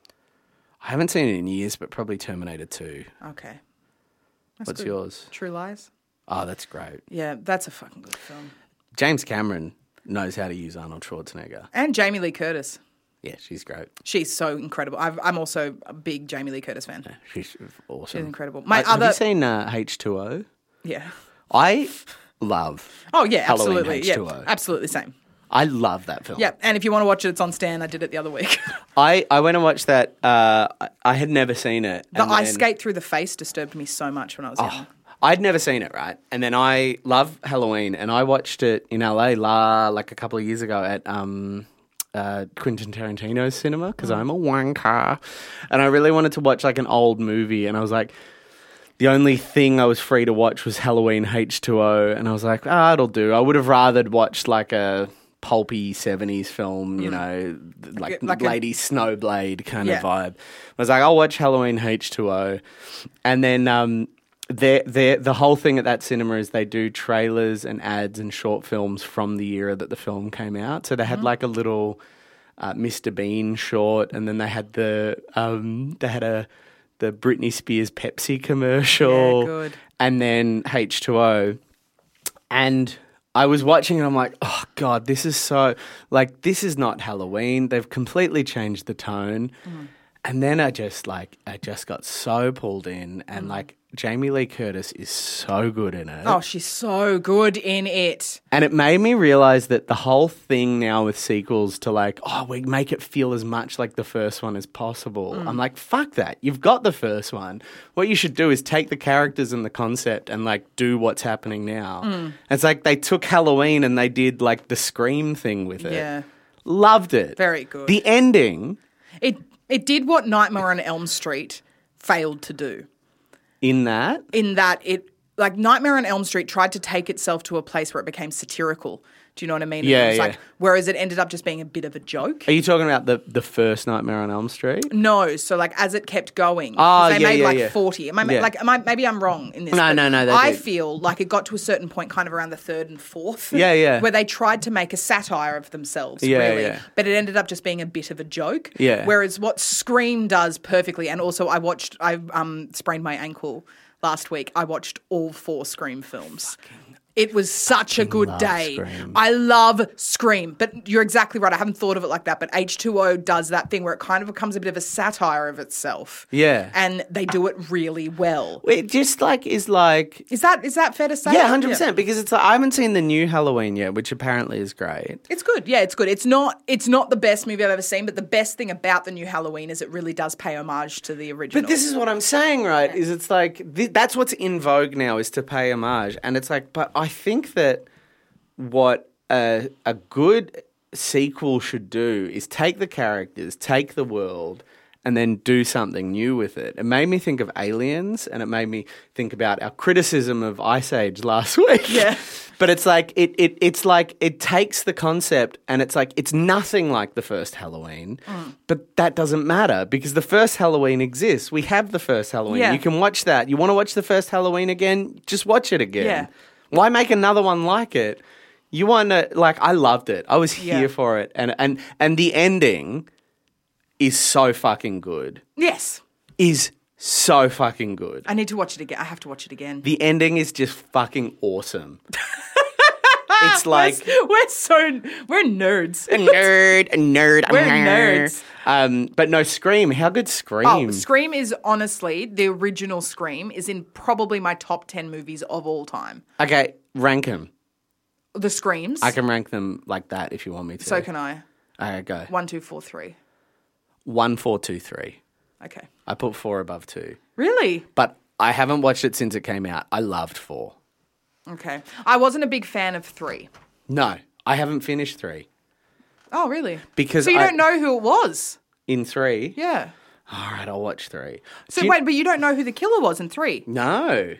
I haven't seen it in years, but probably Terminator two. Okay. That's What's good. yours? True Lies. Oh, that's great. Yeah, that's a fucking good film. James Cameron knows how to use Arnold Schwarzenegger. And Jamie Lee Curtis. Yeah, she's great. She's so incredible. I've, I'm also a big Jamie Lee Curtis fan. Yeah, she's awesome. She's incredible. My uh, other... Have you seen uh, H two O? Yeah. I love Oh, yeah, Halloween absolutely. H two O. Yeah, absolutely same. I love that film. Yeah, and if you want to watch it, it's on Stan. I did it the other week. I, I went and watched that. Uh, I, I had never seen it. The and ice then, skate through the face disturbed me so much when I was oh, young. I'd never seen it, right? And then I love Halloween, and I watched it in L A la, like a couple of years ago at um, uh, Quentin Tarantino's cinema because mm. I'm a wanker. And I really wanted to watch like an old movie, and I was like, the only thing I was free to watch was Halloween H two O, and I was like, ah, it'll do. I would have rathered watched like a pulpy seventies film, you mm. know, like, like Lady a, Snowblade kind yeah. of vibe. I was like, I'll watch Halloween H two O. And then um, they're, they're, the whole thing at that cinema is they do trailers and ads and short films from the era that the film came out. So they had mm-hmm. like a little uh, Mister Bean short, and then they had the um, they had a the Britney Spears Pepsi commercial, yeah, good. And then H two O. And I was watching and I'm like, oh God, this is so, like, this is not Halloween. They've completely changed the tone. Mm. And then I just, like, I just got so pulled in, and, mm. like, Jamie Lee Curtis is so good in it. Oh, she's so good in it. And it made me realize that the whole thing now with sequels to, like, oh, we make it feel as much like the first one as possible. Mm. I'm like, fuck that. You've got the first one. What you should do is take the characters and the concept and, like, do what's happening now. Mm. It's like they took Halloween and they did, like, the Scream thing with it. Yeah. Loved it. Very good. The ending. It It did what Nightmare on Elm Street failed to do. In that? In that it, like, Nightmare on Elm Street tried to take itself to a place where it became satirical. Do you know what I mean? Yeah, it was yeah. Like, whereas it ended up just being a bit of a joke. Are you talking about the, the first Nightmare on Elm Street? No. So, like, as it kept going. Oh, they yeah, made, yeah, like, yeah. forty. Am I, yeah. like, am I, maybe I'm wrong in this. No, no, no. I did. feel like it got to a certain point kind of around the third and fourth. Yeah, yeah. Where they tried to make a satire of themselves, yeah, really. Yeah. But it ended up just being a bit of a joke. Yeah. Whereas what Scream does perfectly, and also I watched, I um sprained my ankle last week. I watched all four Scream films. Fucking It was such a good day. Scream. I love Scream, but you're exactly right. I haven't thought of it like that, but H two O does that thing where it kind of becomes a bit of a satire of itself. Yeah. And they do it really well. It just, like, is like... Is that is that fair to say? Yeah, one hundred percent, yeah. Because it's like, I haven't seen the new Halloween yet, which apparently is great. It's good. Yeah, it's good. It's not it's not the best movie I've ever seen, but the best thing about the new Halloween is it really does pay homage to the original. But this is what I'm saying, right, is it's like, th- that's what's in vogue now, is to pay homage. And it's like, but I think that what a, a good sequel should do is take the characters, take the world, and then do something new with it. It made me think of Aliens, and it made me think about our criticism of Ice Age last week. Yeah. But it's like, it, it it's like, it takes the concept, and it's like, it's nothing like the first Halloween, mm. but that doesn't matter, because the first Halloween exists. We have the first Halloween. Yeah. You can watch that. You want to watch the first Halloween again? Just watch it again. Yeah. Why make another one like it? You want to, like, I loved it. I was here Yeah. for it. And, and, and the ending is so fucking good. Yes. Is So fucking good. I need to watch it again. I have to watch it again. The ending is just fucking awesome. It's like we're, we're so we're nerds. a nerd, a nerd. We're a nerd. nerds. Um, but no, Scream. How good Scream? Oh, Scream is honestly the original Scream is in probably my top ten movies of all time. Okay, rank them. The Screams. I can rank them like that if you want me to. So can I. Okay, go. One, two, four, three. One, four, two, three. Okay. I put four above two. Really? But I haven't watched it since it came out. I loved four. Okay. I wasn't a big fan of three. No, I haven't finished three. Oh, really? Because so you I- don't know who it was? In three? Yeah. All right, I'll watch three. So Do you- wait, but you don't know who the killer was in three? No.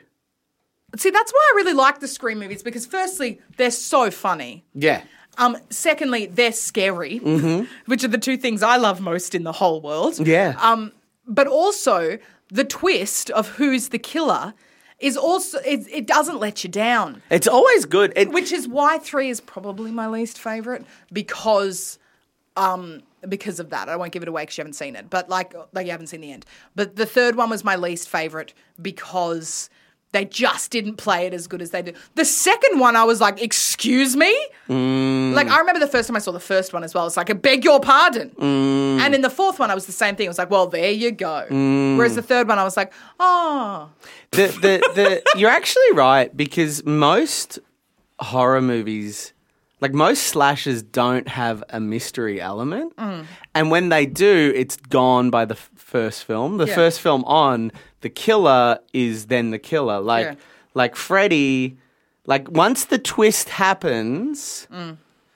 See, that's why I really like the Scream movies because firstly, they're so funny. Yeah. Um, secondly, they're scary, which are the two things I love most in the whole world. Yeah. Um, but also the twist of who's the killer is also it, it doesn't let you down, It's always good. It, which is why three is probably my least favorite because, um, because of that. I won't give it away because you haven't seen it, but like like you haven't seen the end. But the third one was my least favorite because they just didn't play it as good as they did. The second one, I was like, excuse me? Mm. Like, I remember the first time I saw the first one as well. It's like, I beg your pardon. Mm. And in the fourth one, I was the same thing. It was like, well, there you go. Mm. Whereas the third one, I was like, oh. the, the, the, you're actually right because most horror movies, like most slashers don't have a mystery element. Mm. And when they do, it's gone by the f- first film. The Yeah. first film on, the killer is then the killer. Like, Yeah. like Freddy, like once the twist happens, Mm.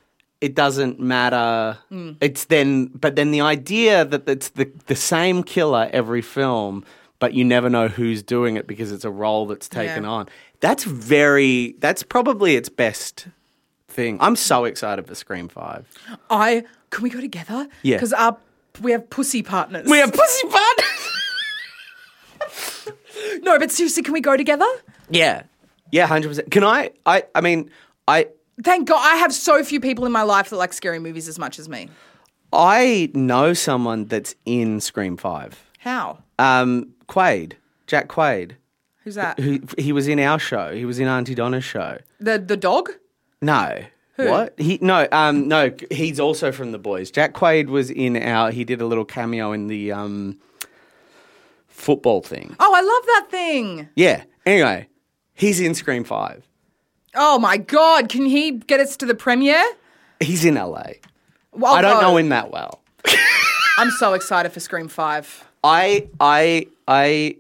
it doesn't matter. It's then, but then the idea that it's the, the same killer every film, but you never know who's doing it because it's a role that's taken Yeah. on. That's very, that's probably its best thing. I'm so excited for Scream five. I, can we go together? Yeah. Because our we have pussy partners. We have pussy partners. No, but seriously, can we go together? Yeah. Yeah, one hundred percent. Can I, I, I mean, I, Thank God. I have so few people in my life that like scary movies as much as me. I know someone that's in Scream five. How? Um, Quaid, Jack Quaid. Who's that? Who, he was in our show. He was in Auntie Donna's show. The the dog? No. What? He no, um no, he's also from The Boys. Jack Quaid was in our he did a little cameo in the um football thing. Oh, I love that thing. Yeah. Anyway, he's in Scream five. Oh my God. Can he get us to the premiere? He's in L A. Well, I don't go. know him that well. I'm so excited for Scream five. I I I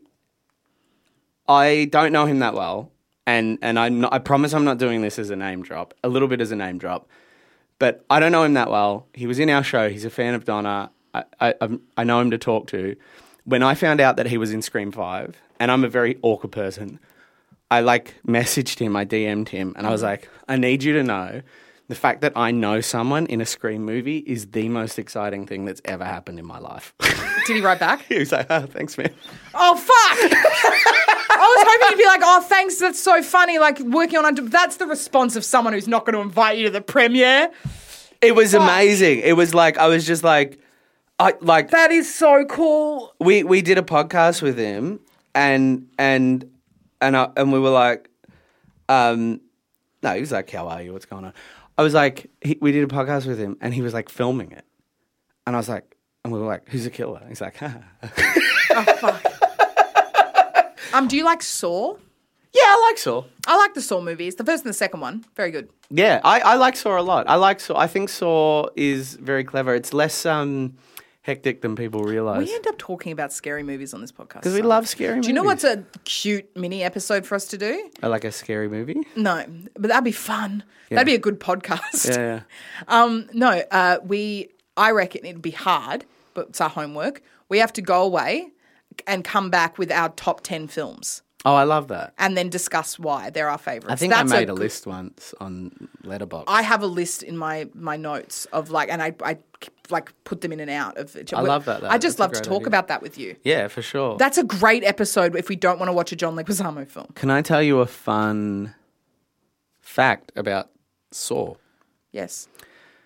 I don't know him that well. And and I'm not, I promise I'm not doing this as a name drop. A little bit as a name drop. But I don't know him that well. He was in our show. He's a fan of Donna. I I, I'm- I know him to talk to. When I found out that he was in Scream five, and I'm a very awkward person, I like messaged him, I D M'd him, and I was like, I need you to know the fact that I know someone in a Scream movie is the most exciting thing that's ever happened in my life. Did he write back? He was like, oh, thanks, man. Oh, fuck. I was hoping you'd be like, oh, thanks, that's so funny. Like, working on... That's the response of someone who's not going to invite you to the premiere. It was amazing. It was like, I was just like, I like... That is so cool. we we did a podcast with him, and and and I, and we were like, um, no, he was like, "How are you? What's going on?" I was like, he, we did a podcast with him, and he was like filming it, and I was like, and we were like, "Who's the killer?" He's like, "Ha." Oh, fuck. um, do you like Saw? Yeah, I like Saw. I like the Saw movies. The first and the second one. Very good. Yeah, I, I like Saw a lot. I like Saw. I think Saw is very clever. It's less um hectic than people realize. We end up talking about scary movies on this podcast. Because we so- love scary movies. Do you know what's a cute mini episode for us to do? I like a scary movie. No, but that'd be fun. That'd be a good podcast. Yeah, yeah. Um, no, uh, we. I reckon it'd be hard, but it's our homework. We have to go away and come back with our top ten films, Oh, I love that. and then discuss why they're our favorites. I think That's I made a, good- list once on Letterboxd. I have a list in my my notes of like, and I I like put them in and out of. I love that, though. I just That's a love to great talk idea. about that with you. Yeah, for sure. That's a great episode if we don't want to watch a John Leguizamo film. Can I tell you a fun fact about Saw? Yes.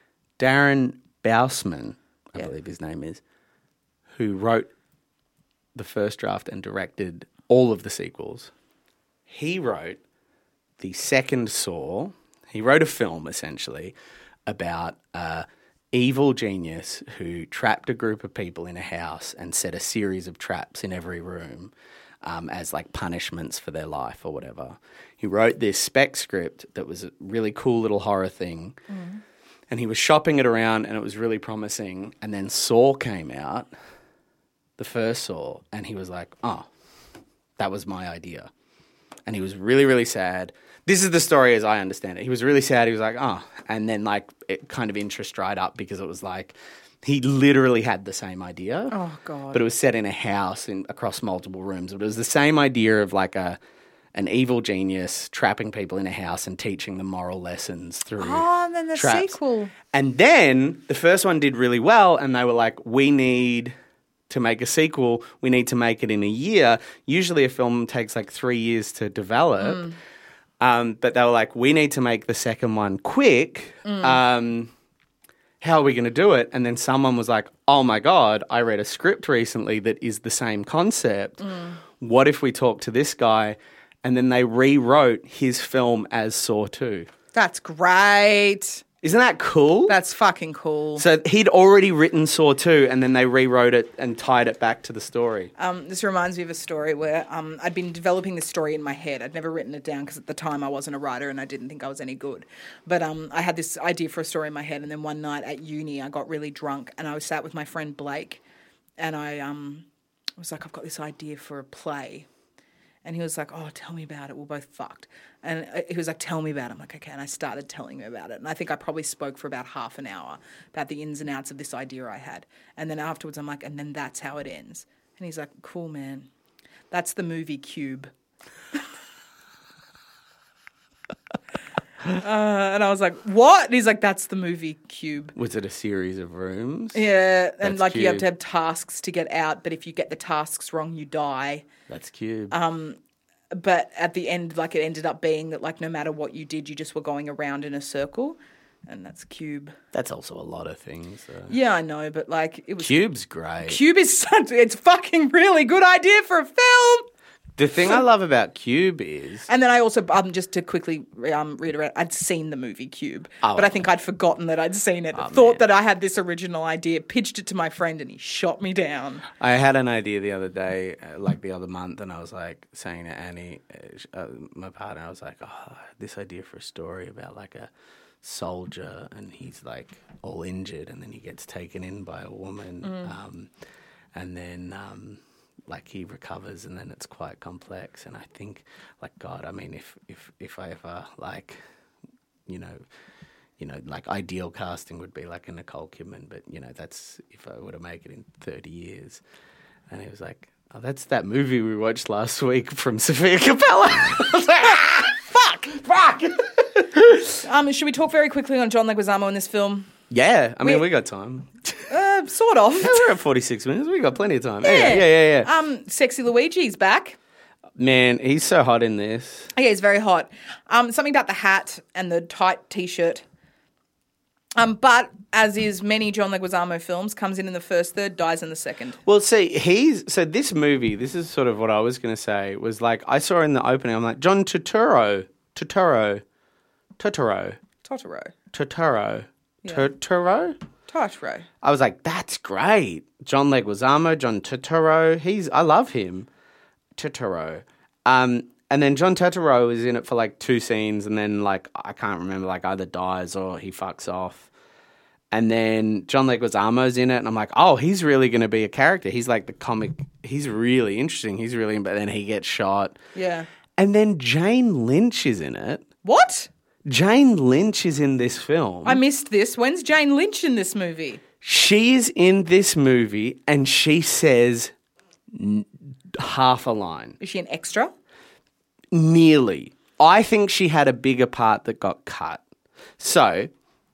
Darren Bousman, I Yeah. believe his name is, who wrote the first draft and directed all of the sequels. He wrote the second Saw. He wrote a film, essentially, about a evil genius who trapped a group of people in a house and set a series of traps in every room um, as, like, punishments for their life or whatever. He wrote this spec script that was a really cool little horror thing, mm. and he was shopping it around, and it was really promising. And then Saw came out, the first Saw, and he was like, oh, that was my idea. And he was really, really sad. This is the story as I understand it. He was really sad. He was like, oh. And then, like, it kind of interest dried up because it was like he literally had the same idea. Oh, God. But it was set in a house in, across multiple rooms. But it was the same idea of, like, a an evil genius trapping people in a house and teaching them moral lessons through Oh, and then the traps. sequel. And then the first one did really well, and they were like, we need to make a sequel. We need to make it in a year. Usually a film takes, like, three years to develop. Mm. Um, but they were like, we need to make the second one quick. Mm. Um, how are we going to do it? And then someone was like, oh, my God, I read a script recently that is the same concept. Mm. What if we talk to this guy? And then they rewrote his film as Saw two. That's great. Isn't that cool? That's fucking cool. So he'd already written Saw two, and then they rewrote it and tied it back to the story. Um, this reminds me of a story where um, I'd been developing this story in my head. I'd never written it down because at the time I wasn't a writer and I didn't think I was any good. But um, I had this idea for a story in my head, and then one night at uni I got really drunk and I was sat with my friend Blake, and I um, was like, I've got this idea for a play. And he was like, oh, tell me about it. We're both fucked. And he was like, tell me about it. I'm like, okay. And I started telling him about it. And I think I probably spoke for about half an hour about the ins and outs of this idea I had. And then afterwards, I'm like, and then that's how it ends. And he's like, cool, man. That's the movie Cube. Uh, and I was like, what? And he's like, that's the movie Cube. Was it a series of rooms? Yeah. And That's like Cube. You have to have tasks to get out. But if you get the tasks wrong, you die. That's Cube. Um, but at the end, like it ended up being that like no matter what you did, you just were going around in a circle. And that's Cube. That's also a lot of things. So. Yeah, I know. But like it was. Cube's great. Cube is such, it's fucking really good idea for a film. The thing I love about Cube is... And then I also, um, just to quickly um, reiterate, I'd seen the movie Cube, oh, but I think I'd forgotten that I'd seen it. Oh, Thought man. that I had this original idea, pitched it to my friend, and he shot me down. I had an idea the other day, uh, like the other month, and I was like saying to Annie, uh, my partner, I was like, oh, this idea for a story about like a soldier and he's like all injured and then he gets taken in by a woman mm. um, and then... Um, like he recovers and then it's quite complex. And I think, like, God, I mean, if, if, if I ever, like, you know, you know, like ideal casting would be like a Nicole Kidman, but, you know, that's if I were to make it in thirty years. And he was like, oh, that's that movie we watched last week from Sofia Coppola. I was like, ah, fuck, fuck. um, should we talk very quickly on John Leguizamo in this film? Yeah, I mean, we, we got time. Uh, sort of. Yeah, we're at forty-six minutes. We got plenty of time. Yeah, yeah, yeah, yeah. yeah. Um, Sexy Luigi's back. Man, he's so hot in this. Yeah, he's very hot. Um, something about the hat and the tight T-shirt. Um, but as is many John Leguizamo films, comes in in the first third, dies in the second. Well, see, he's so this movie. This is sort of what I was going to say. Was like I saw in the opening. I'm like John Turturro, Turturro, Turturro, Totoro, Turturro, Yeah. Turturro. Totoro. I was like, that's great. John Leguizamo, John Turturro. He's I love him. Turturro. Um, and then John Turturro is in it for like two scenes, and then like I can't remember, like either dies or he fucks off. And then John Leguizamo's in it, and I'm like, oh, he's really going to be a character. He's like the comic. He's really interesting. He's really, but then he gets shot. Yeah. And then Jane Lynch is in it. What? Jane Lynch is in this film. I missed this. When's Jane Lynch in this movie? She's in this movie and she says n- half a line. Is she an extra? Nearly. I think she had a bigger part that got cut. So,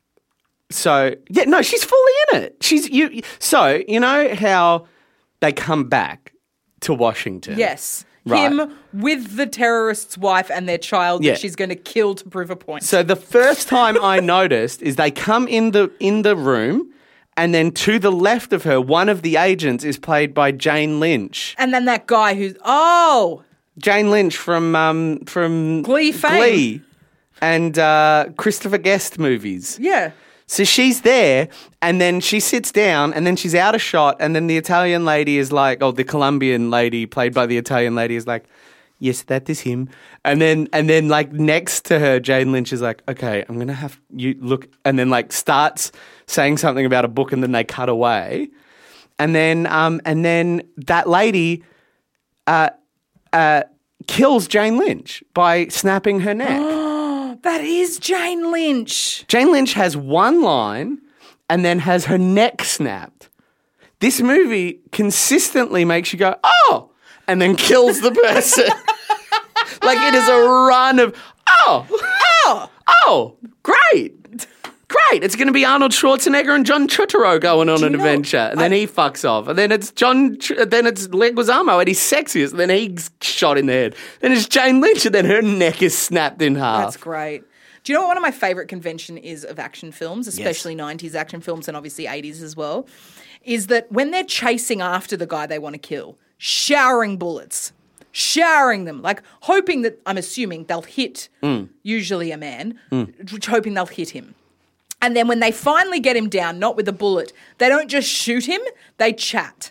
so yeah, no, she's fully in it. She's you. So you know how they come back to Washington. Yes. Right. Him with the terrorist's wife and their child Yeah. that she's going to kill to prove a point. So the first time I noticed is they come in the in the room And then to the left of her, one of the agents is played by Jane Lynch. And then that guy who's oh Jane Lynch from um, from Glee fame. Glee and uh, Christopher Guest movies. yeah. So she's there, and then she sits down, and then she's out of shot, and then the Italian lady is like, oh, the Colombian lady played by the Italian lady is like, yes, that is him. And then, and then, like next to her, Jane Lynch is like, okay, I'm gonna have you look, and then like starts saying something about a book, and then they cut away, and then, um, and then that lady, uh, uh, kills Jane Lynch by snapping her neck. That is Jane Lynch. Jane Lynch has one line and then has her neck snapped. This movie consistently makes you go, oh, and then kills the person. Like it is a run of, oh, oh, oh, great. Great. It's going to be Arnold Schwarzenegger and John Turturro going on an know, adventure. And then I- he fucks off. And then it's John, then it's Leguizamo at his sexiest. And then he's shot in the head. Then it's Jane Lynch and then her neck is snapped in half. That's great. Do you know what one of my favourite convention is of action films, especially nineties action films and obviously eighties as well, is that when they're chasing after the guy they want to kill, showering bullets, showering them, like hoping that, I'm assuming they'll hit, Mm. usually a man, hoping they'll hit him. And then when they finally get him down, not with a bullet, they don't just shoot him, they chat.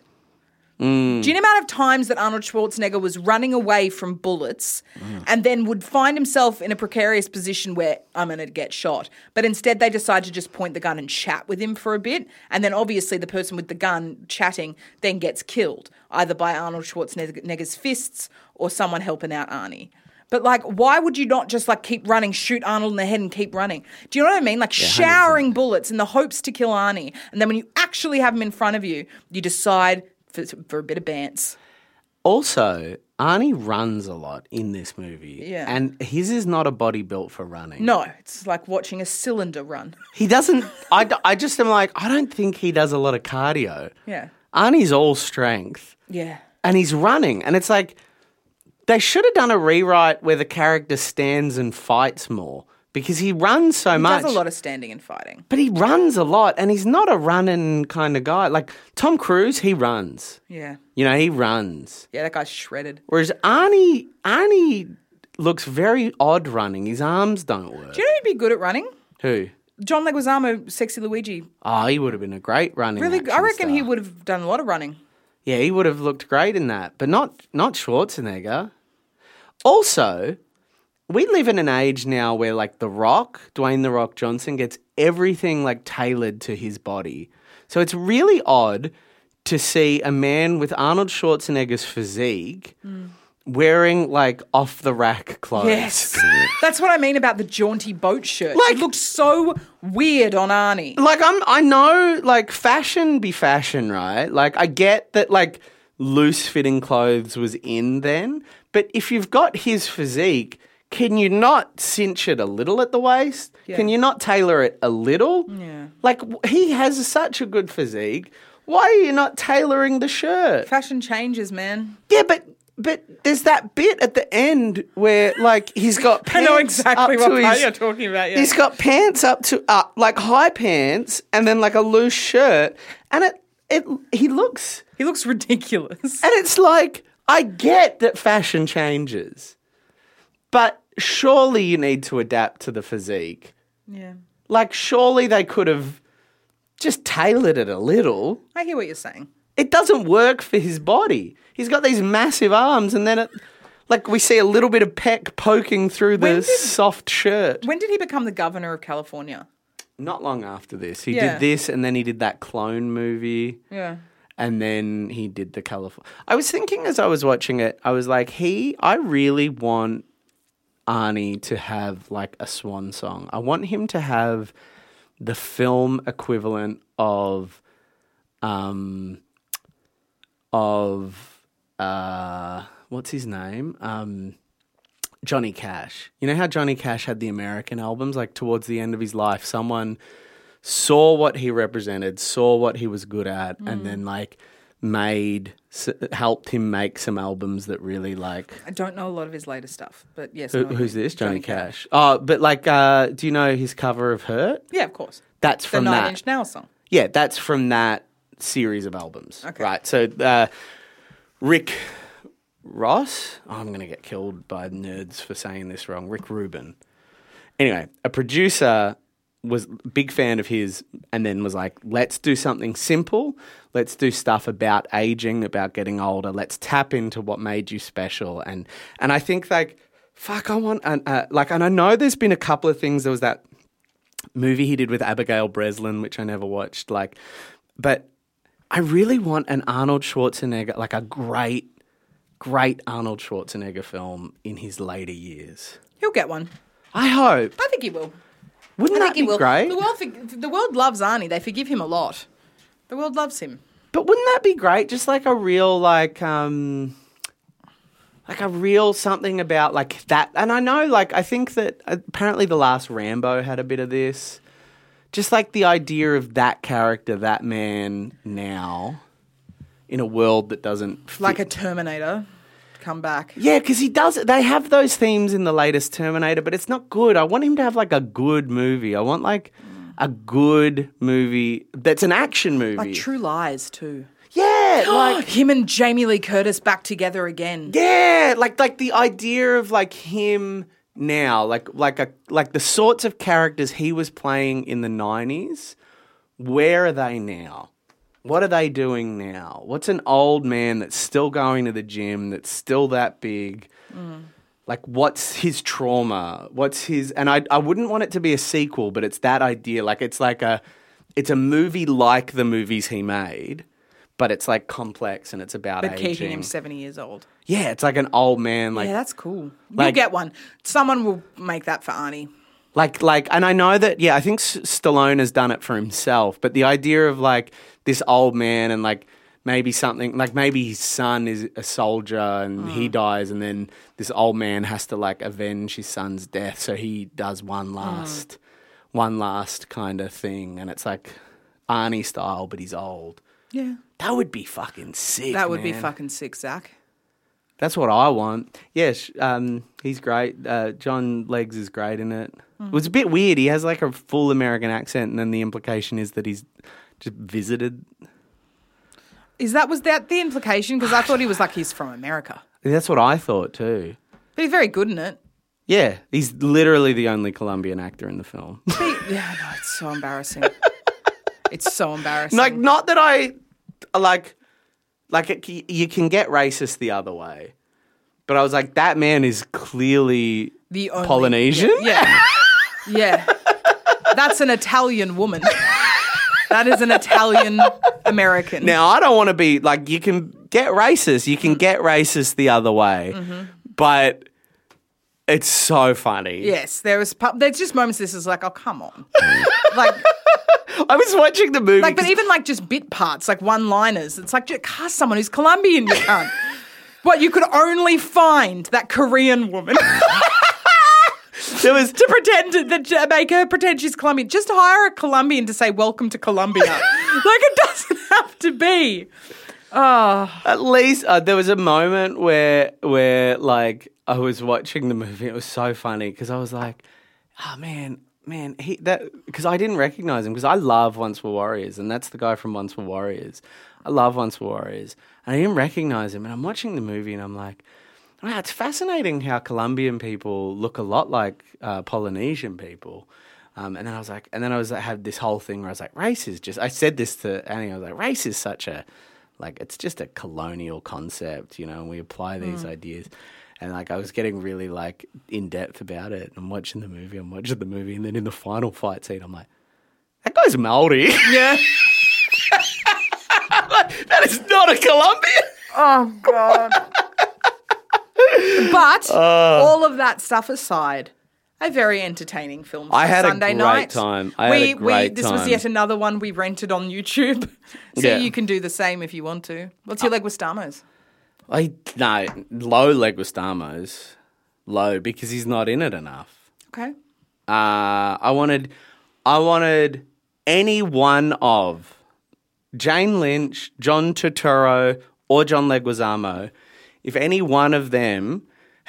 Mm. Do you know the amount of times that Arnold Schwarzenegger was running away from bullets Mm. and then would find himself in a precarious position where I'm going to get shot? But instead they decide to just point the gun and chat with him for a bit. And then obviously the person with the gun chatting then gets killed, either by Arnold Schwarzenegger's fists or someone helping out Arnie. But, like, why would you not just, like, keep running, shoot Arnold in the head and keep running? Do you know what I mean? Like, Yeah, showering bullets in the hopes to kill Arnie. And then when you actually have him in front of you, you decide for, for a bit of bants. Also, Arnie runs a lot in this movie. Yeah. And his is not a body built for running. No, it's like watching a cylinder run. He doesn't, I, I just am like, I don't think he does a lot of cardio. Yeah. Arnie's all strength. Yeah. And he's running. And it's like, they should have done a rewrite where the character stands and fights more because he runs so He much. does a lot of standing and fighting. But he runs a lot and he's not a running kind of guy. Like Tom Cruise, he runs. Yeah. You know, he runs. Yeah, that guy's shredded. Whereas Arnie, Arnie looks very odd running. His arms don't work. Do you know who'd be good at running? Who? John Leguizamo, Sexy Luigi. Oh, he would have been a great running Really, action I reckon he star. would have done a lot of running. Yeah, he would have looked great in that, but not not Schwarzenegger. Also, we live in an age now where like The Rock, Dwayne The Rock Johnson, gets everything like tailored to his body. So it's really odd to see a man with Arnold Schwarzenegger's physique wearing like off the rack clothes. Yes. That's what I mean about the jaunty boat shirt. Like- It looks so weird on Arnie. Like I'm I know like fashion be fashion, right? Like I get that like loose fitting clothes was in then, but if you've got his physique, can you not cinch it a little at the waist? Yeah. Can you not tailor it a little? Yeah. Like w- he has such a good physique. Why are you not tailoring the shirt? Fashion changes, man. Yeah, but but there's that bit at the end where like he's got I pants know exactly up what to part his, you're talking about. Yeah. He's got pants up to up, like high pants, and then like a loose shirt, and it it he looks, He looks ridiculous. and it's like I get that fashion changes, but surely you need to adapt to the physique. Yeah. Like surely they could have just tailored it a little. I hear what you're saying. It doesn't work for his body. He's got these massive arms, and then it, like we see a little bit of peck poking through the When did- soft shirt. When did he become the governor of California? Not long after this, he Yeah. did this, and then he did that clone movie, Yeah. and then he did the California. I was thinking as I was watching it, I was like, he, I really want Arnie to have like a swan song. I want him to have the film equivalent of, um, of uh, what's his name? Um, Johnny Cash. You know how Johnny Cash had the American albums? Like towards the end of his life, someone saw what he represented, saw what he was good at, and then like made, s- helped him make some albums that really like. I don't know a lot of his later stuff, but yes. Who, no, who's this? Johnny, Cash. Oh, but like, uh, do you know his cover of Hurt? Yeah, of course. That's The from Nine that. Inch Nails song. Yeah, that's from that series of albums. Okay. Right. So uh, Rick Ross. Oh, I'm going to get killed by nerds for saying this wrong. Rick Rubin. Anyway, a producer was a big fan of his and then was like, let's do something simple. Let's do stuff about aging, about getting older. Let's tap into what made you special. And and I think like, fuck, I want, an, uh, like, and I know there's been a couple of things. There was that movie he did with Abigail Breslin, which I never watched. Like, but I really want an Arnold Schwarzenegger, like a great, great Arnold Schwarzenegger film in his later years. He'll get one. I hope. I think he will. Wouldn't I that think he be will. great? The world, for- the world loves Arnie. They forgive him a lot. The world loves him. But wouldn't that be great? Just like a real, like, um, like a real something about like that. And I know, like, I think that apparently the last Rambo had a bit of this. Just like the idea of that character, that man now in a world that doesn't fit. Like a Terminator. Come back. Yeah, because he does. They have those themes in the latest Terminator, but it's not good. I want him to have like a good movie. I want like a good movie that's an action movie. Like True Lies too. Yeah, like Him and Jamie Lee Curtis back together again. yeah, like like the idea of like him now, like like a like the sorts of characters he was playing in the nineties. Where are they now? What are they doing now? What's an old man that's still going to the gym, that's still that big? Mm. Like, what's his trauma? What's his... And I I wouldn't want it to be a sequel, but it's that idea. Like, it's like a... It's a movie like the movies he made, but it's, like, complex and it's about But aging. keeping him seventy years old. Yeah, it's like an old man, like... Yeah, that's cool. like- You'll get one. Someone will make that for Arnie. Like, like, and I know that, yeah, I think S- Stallone has done it for himself, but the idea of, like, this old man and, like, maybe something, like, maybe his son is a soldier and he dies and then this old man has to, like, avenge his son's death, so he does one last, one last kind of thing, and it's, like, Arnie style, but he's old. Yeah. That would be fucking sick, That would be man. fucking sick, Zach. That's what I want. Yes, um, he's great. Uh, John Leggs is great in it. Mm. It was a bit weird. He has like a full American accent, and then the implication is that he's just visited. Is that, was that the implication? Because I thought he was like, he's from America. That's what I thought too. But he's very good in it. Yeah, he's literally the only Colombian actor in the film. He, yeah, no, it's so embarrassing. It's so embarrassing. Like, not that I like, like it, you can get racist the other way, but I was like, that man is clearly the only, Polynesian. Yeah. Yeah. yeah. That's an Italian woman. That is an Italian American. Now, I don't want to be like, you can get racist, you can get racist the other way, Mm-hmm. but it's so funny. Yes, there was. pu- There's just moments. This is like, oh, come on, like, I was watching the movie. like, but 'cause- even like just bit parts, like one-liners. It's like, just cast someone who's Colombian. You can't. What, you could only find that Korean woman there was to pretend that to make her pretend she's Colombian. Just hire a Colombian to say "Welcome to Colombia." Like, it doesn't have to be. at least uh, there was a moment where where like I was watching the movie. It was so funny because I was like, oh man, man, he that because I didn't recognize him because I love Once Were Warriors, and that's the guy from Once Were Warriors. I love Once Were Warriors, and I didn't recognize him. And I'm watching the movie, and I'm like, wow, it's fascinating how Colombian people look a lot like uh, Polynesian people. Um, and then I was like, and then I was I had this whole thing where I was like, race is just. I said this to Annie. I was like, race is such a like it's just a colonial concept, you know. And we apply these ideas. And like I was getting really like in depth about it. I'm watching the movie. I'm watching the movie, and then in the final fight scene, I'm like, that guy's Maori. Yeah. That is not a Colombian. Oh God. But all of that stuff aside, a very entertaining film. For I had a Sunday great night. time. I we, had a great we, This was time. yet another one we rented on YouTube. So Yeah. you can do the same if you want to. What's your Leguistamo's? I no low Leguistamo's, low because he's not in it enough. Okay. Uh, I wanted, I wanted any one of Jane Lynch, John Turturro, or John Leguizamo. If any one of them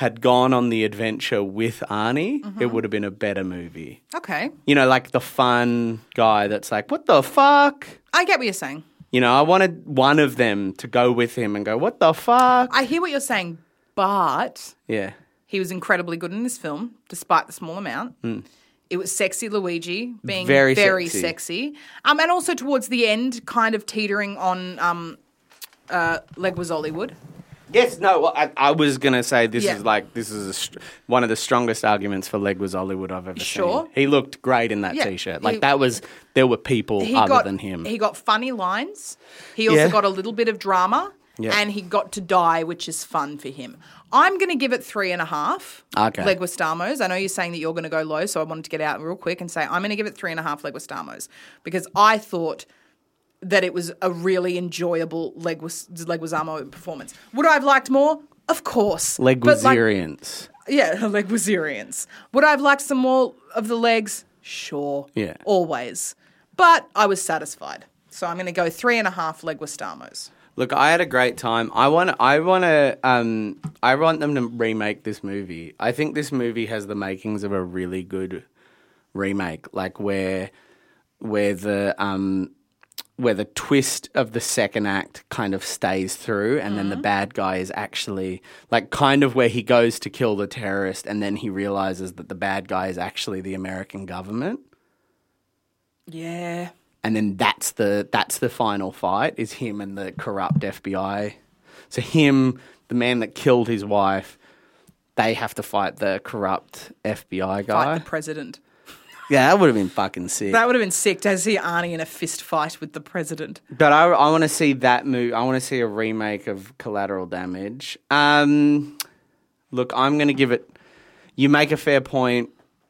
had gone on the adventure with Arnie, Mm-hmm. it would have been a better movie. Okay. You know, like the fun guy that's like, what the fuck? I get what you're saying. You know, I wanted one of them to go with him and go, what the fuck? I hear what you're saying, but yeah. he was incredibly good in this film, despite the small amount. It was sexy Luigi being Very very, sexy. sexy. Um, and also towards the end, kind of teetering on um, uh, Leguizamo. Yes, no, well, I, I was going to say this Yeah. is like, this is a str- one of the strongest arguments for Leguizamo Hollywood I've ever Sure. seen. He looked great in that Yeah, T-shirt. Like he- that was, there were people He other got than him. He got funny lines. He also Yeah. got a little bit of drama, Yeah. and he got to die, which is fun for him. I'm going to give it three and a half. Okay. Leguistamos. I know you're saying that you're going to go low, so I wanted to get out real quick and say I'm going to give it three and a half Leguistamos because I thought that it was a really enjoyable Leguis- Leguizamo performance. Would I have liked more? Of course. But, like, Leguizerians. yeah, Leguizerians. Would I have liked some more of the legs? Sure. Yeah. Always. But I was satisfied. So I'm going to go three and a half Leguistamos. Look, I had a great time. I want, I want to, um, I want them to remake this movie. I think this movie has the makings of a really good remake, like where, where the, um, where the twist of the second act kind of stays through, and then the bad guy is actually like kind of where he goes to kill the terrorist, and then he realizes that the bad guy is actually the American government. Yeah. And then that's the that's the final fight is him and the corrupt F B I. So him, the man that killed his wife, they have to fight the corrupt F B I guy. Fight the president. Yeah, that would have been fucking sick. That would have been sick to see Arnie in a fist fight with the president. But I, I want to see that movie. I want to see a remake of Collateral Damage. Um, look, I'm going to give it. You make a fair point.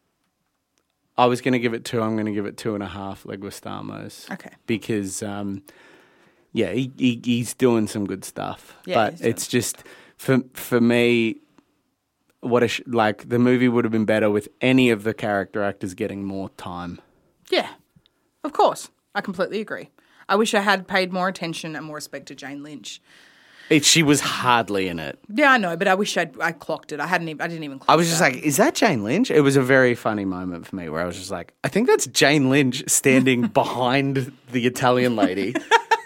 I was going to give it two. I'm going to give it two and a half Leguistamos. Okay. Because, um, yeah, he, he he's doing some good stuff. Yeah, but he's doing it's just for for me. What a sh- like the movie would have been better with any of the character actors getting more time. Yeah. Of course. I completely agree. I wish I had paid more attention and more respect to Jane Lynch. It, she was hardly in it. Yeah, I know, but I wish I'd I clocked it. I hadn't even I didn't even clock I was just that. like, is that Jane Lynch? It was a very funny moment for me where I was just like, I think that's Jane Lynch standing behind the Italian lady.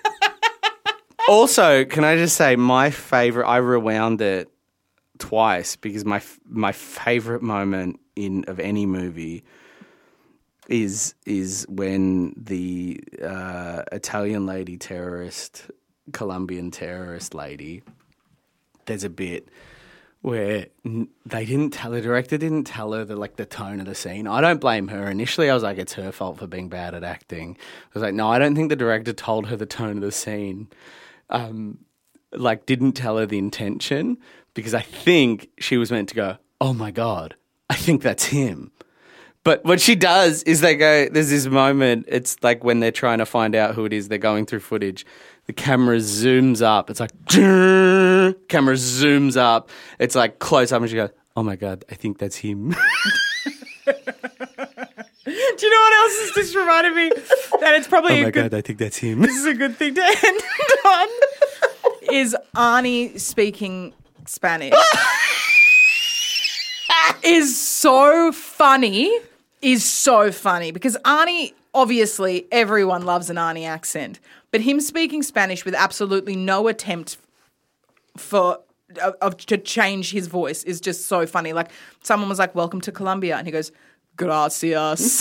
Also, can I just say my favorite, I rewound it twice because my my favorite moment in of any movie is is when the uh, Italian lady terrorist, Colombian terrorist lady, there's a bit where n- they didn't tell the director didn't tell her the like the tone of the scene. I don't blame her. Initially, I was like, it's her fault for being bad at acting. I was like, no, I don't think the director told her the tone of the scene. Um, like didn't tell her the intention because I think she was meant to go, oh my God, I think that's him. But what she does is they go, there's this moment, it's like when they're trying to find out who it is, they're going through footage. The camera zooms up. It's like, camera zooms up. It's like close up and she goes, oh my God, I think that's him. Do you know what else is just reminded me? And it's probably Oh a my good, God, I think that's him. this is a good thing to end on. Is Arnie speaking Spanish? is so funny. Is so funny because Arnie, obviously, everyone loves an Arnie accent, but him speaking Spanish with absolutely no attempt for of, of to change his voice is just so funny. Like someone was like, "Welcome to Colombia," and he goes, "Gracias."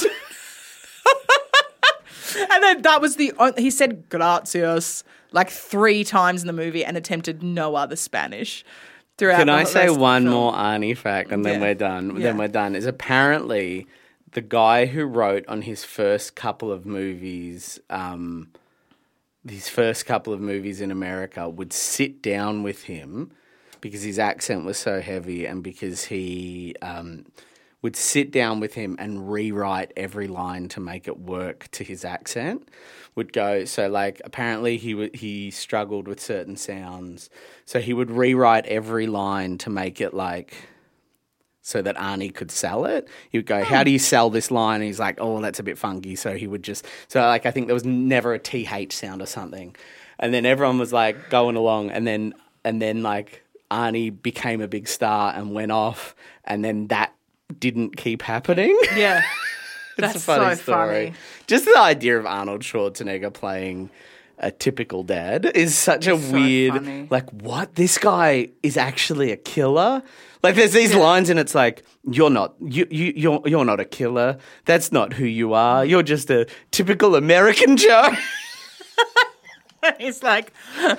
And then that was the on- he said "gracias" like three times in the movie and attempted no other Spanish throughout. Can the I rest say of the one film. more Arnie fact and then Yeah. we're done? Yeah. Then we're done. Is apparently the guy who wrote on his first couple of movies, um, his first couple of movies in America, would sit down with him because his accent was so heavy and because he um, would sit down with him and rewrite every line to make it work to his accent. Would go, so like apparently he w- he struggled with certain sounds, so he would rewrite every line to make it like so that Arnie could sell it. He would go, how do you sell this line? And he's like, oh, that's a bit funky. So he would just, so like I think there was never a T H sound or something. And then everyone was like going along and then, and then like Arnie became a big star and went off, and then that didn't keep happening. Yeah. It's That's a funny so story. funny. Just the idea of Arnold Schwarzenegger playing a typical dad is such a It's so weird, funny. like, what? This guy is actually a killer? Like, there's these lines and it's like, you're not, you, you, you're, you're not a killer. That's not who you are. You're just a typical American Joe. He's like,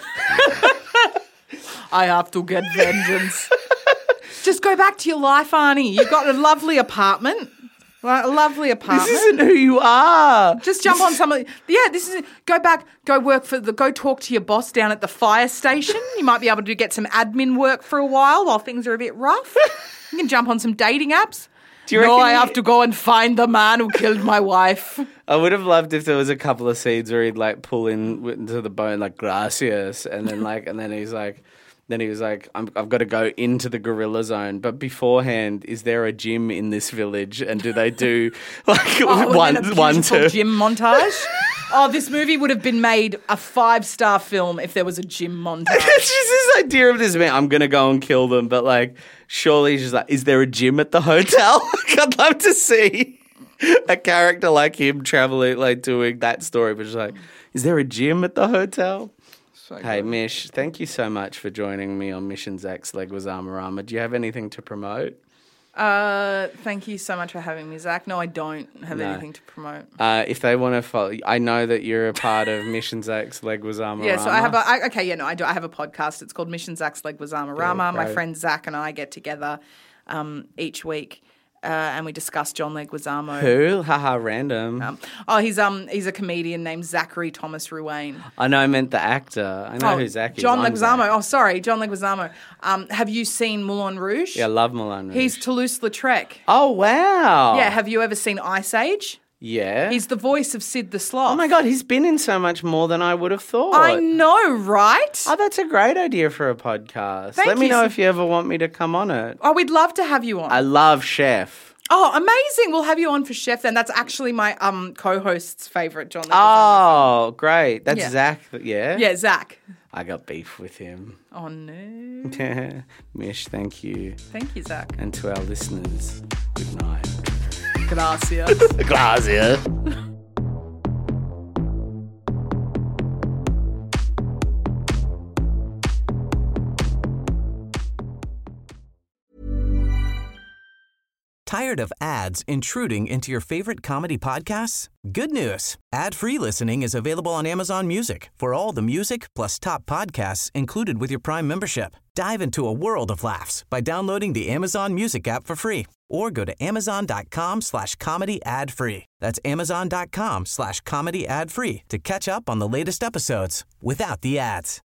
I have to get vengeance. Just go back to your life, Arnie. You've got a lovely apartment. Right, a lovely apartment. This isn't who you are. Just jump on some of the, yeah, this is go back, go work for the go talk to your boss down at the fire station. You might be able to get some admin work for a while while things are a bit rough. You can jump on some dating apps. Do you no, reckon I he- have to go and find the man who killed my wife. I would have loved if there was a couple of scenes where he'd like pull in into the bone like gracias, and then like, and then he's like, then he was like, I'm, I've got to go into the gorilla zone. But beforehand, is there a gym in this village? And do they do like Oh, one, and then a one, beautiful two? gym montage. Oh, this movie would have been made a five-star film if there was a gym montage. It's just this idea of this man. I'm gonna go and kill them, but like, surely he's just like, is there a gym at the hotel? Like, I'd love to see a character like him traveling, like doing that story, but just like, is there a gym at the hotel? Hey, Mish, thank you so much for joining me on Mission Zach's Leguizamo-rama. Do you have anything to promote? Uh, thank you so much for having me, Zach. No, I don't have No. anything to promote. Uh, if they want to follow, I know that you're a part of Mission Zach's Leguizamo-rama. Yeah, so I have a I, okay. Yeah, no, I do. I have a podcast. It's called Mission Zach's Leguizamo-rama. Yeah, My great. friend Zach and I get together um, each week, uh, and we discuss John Leguizamo. Who? Haha, random. Um, oh, he's um he's a comedian named Zachary Thomas Ruane. I know I meant the actor. I know Oh, who Zach is. John I'm Leguizamo. Zach. Oh, sorry, John Leguizamo. Um, have you seen Moulin Rouge? Yeah, I love Moulin Rouge. He's Toulouse-Lautrec. Oh, wow. Yeah, have you ever seen Ice Age? Yeah. He's the voice of Sid the Sloth. Oh, my God, he's been in so much more than I would have thought. I know, right? Oh, that's a great idea for a podcast. Thank Let me you know so- if you ever want me to come on it. Oh, we'd love to have you on. I love Chef. Oh, amazing. We'll have you on for Chef then. That's actually my um co-host's favourite, John Leguizamo. Oh, great. That's Yeah. Zach, yeah? Yeah, Zach. I got beef with him. Oh, no. Mish, thank you. Thank you, Zach. And to our listeners, good night. Gracias. Gracias. Tired of ads intruding into your favorite comedy podcasts? Good news. Ad-free listening is available on Amazon Music for all the music plus top podcasts included with your Prime membership. Dive into a world of laughs by downloading the Amazon Music app for free or go to amazon.com slash comedy ad free. That's amazon.com slash comedy ad free to catch up on the latest episodes without the ads.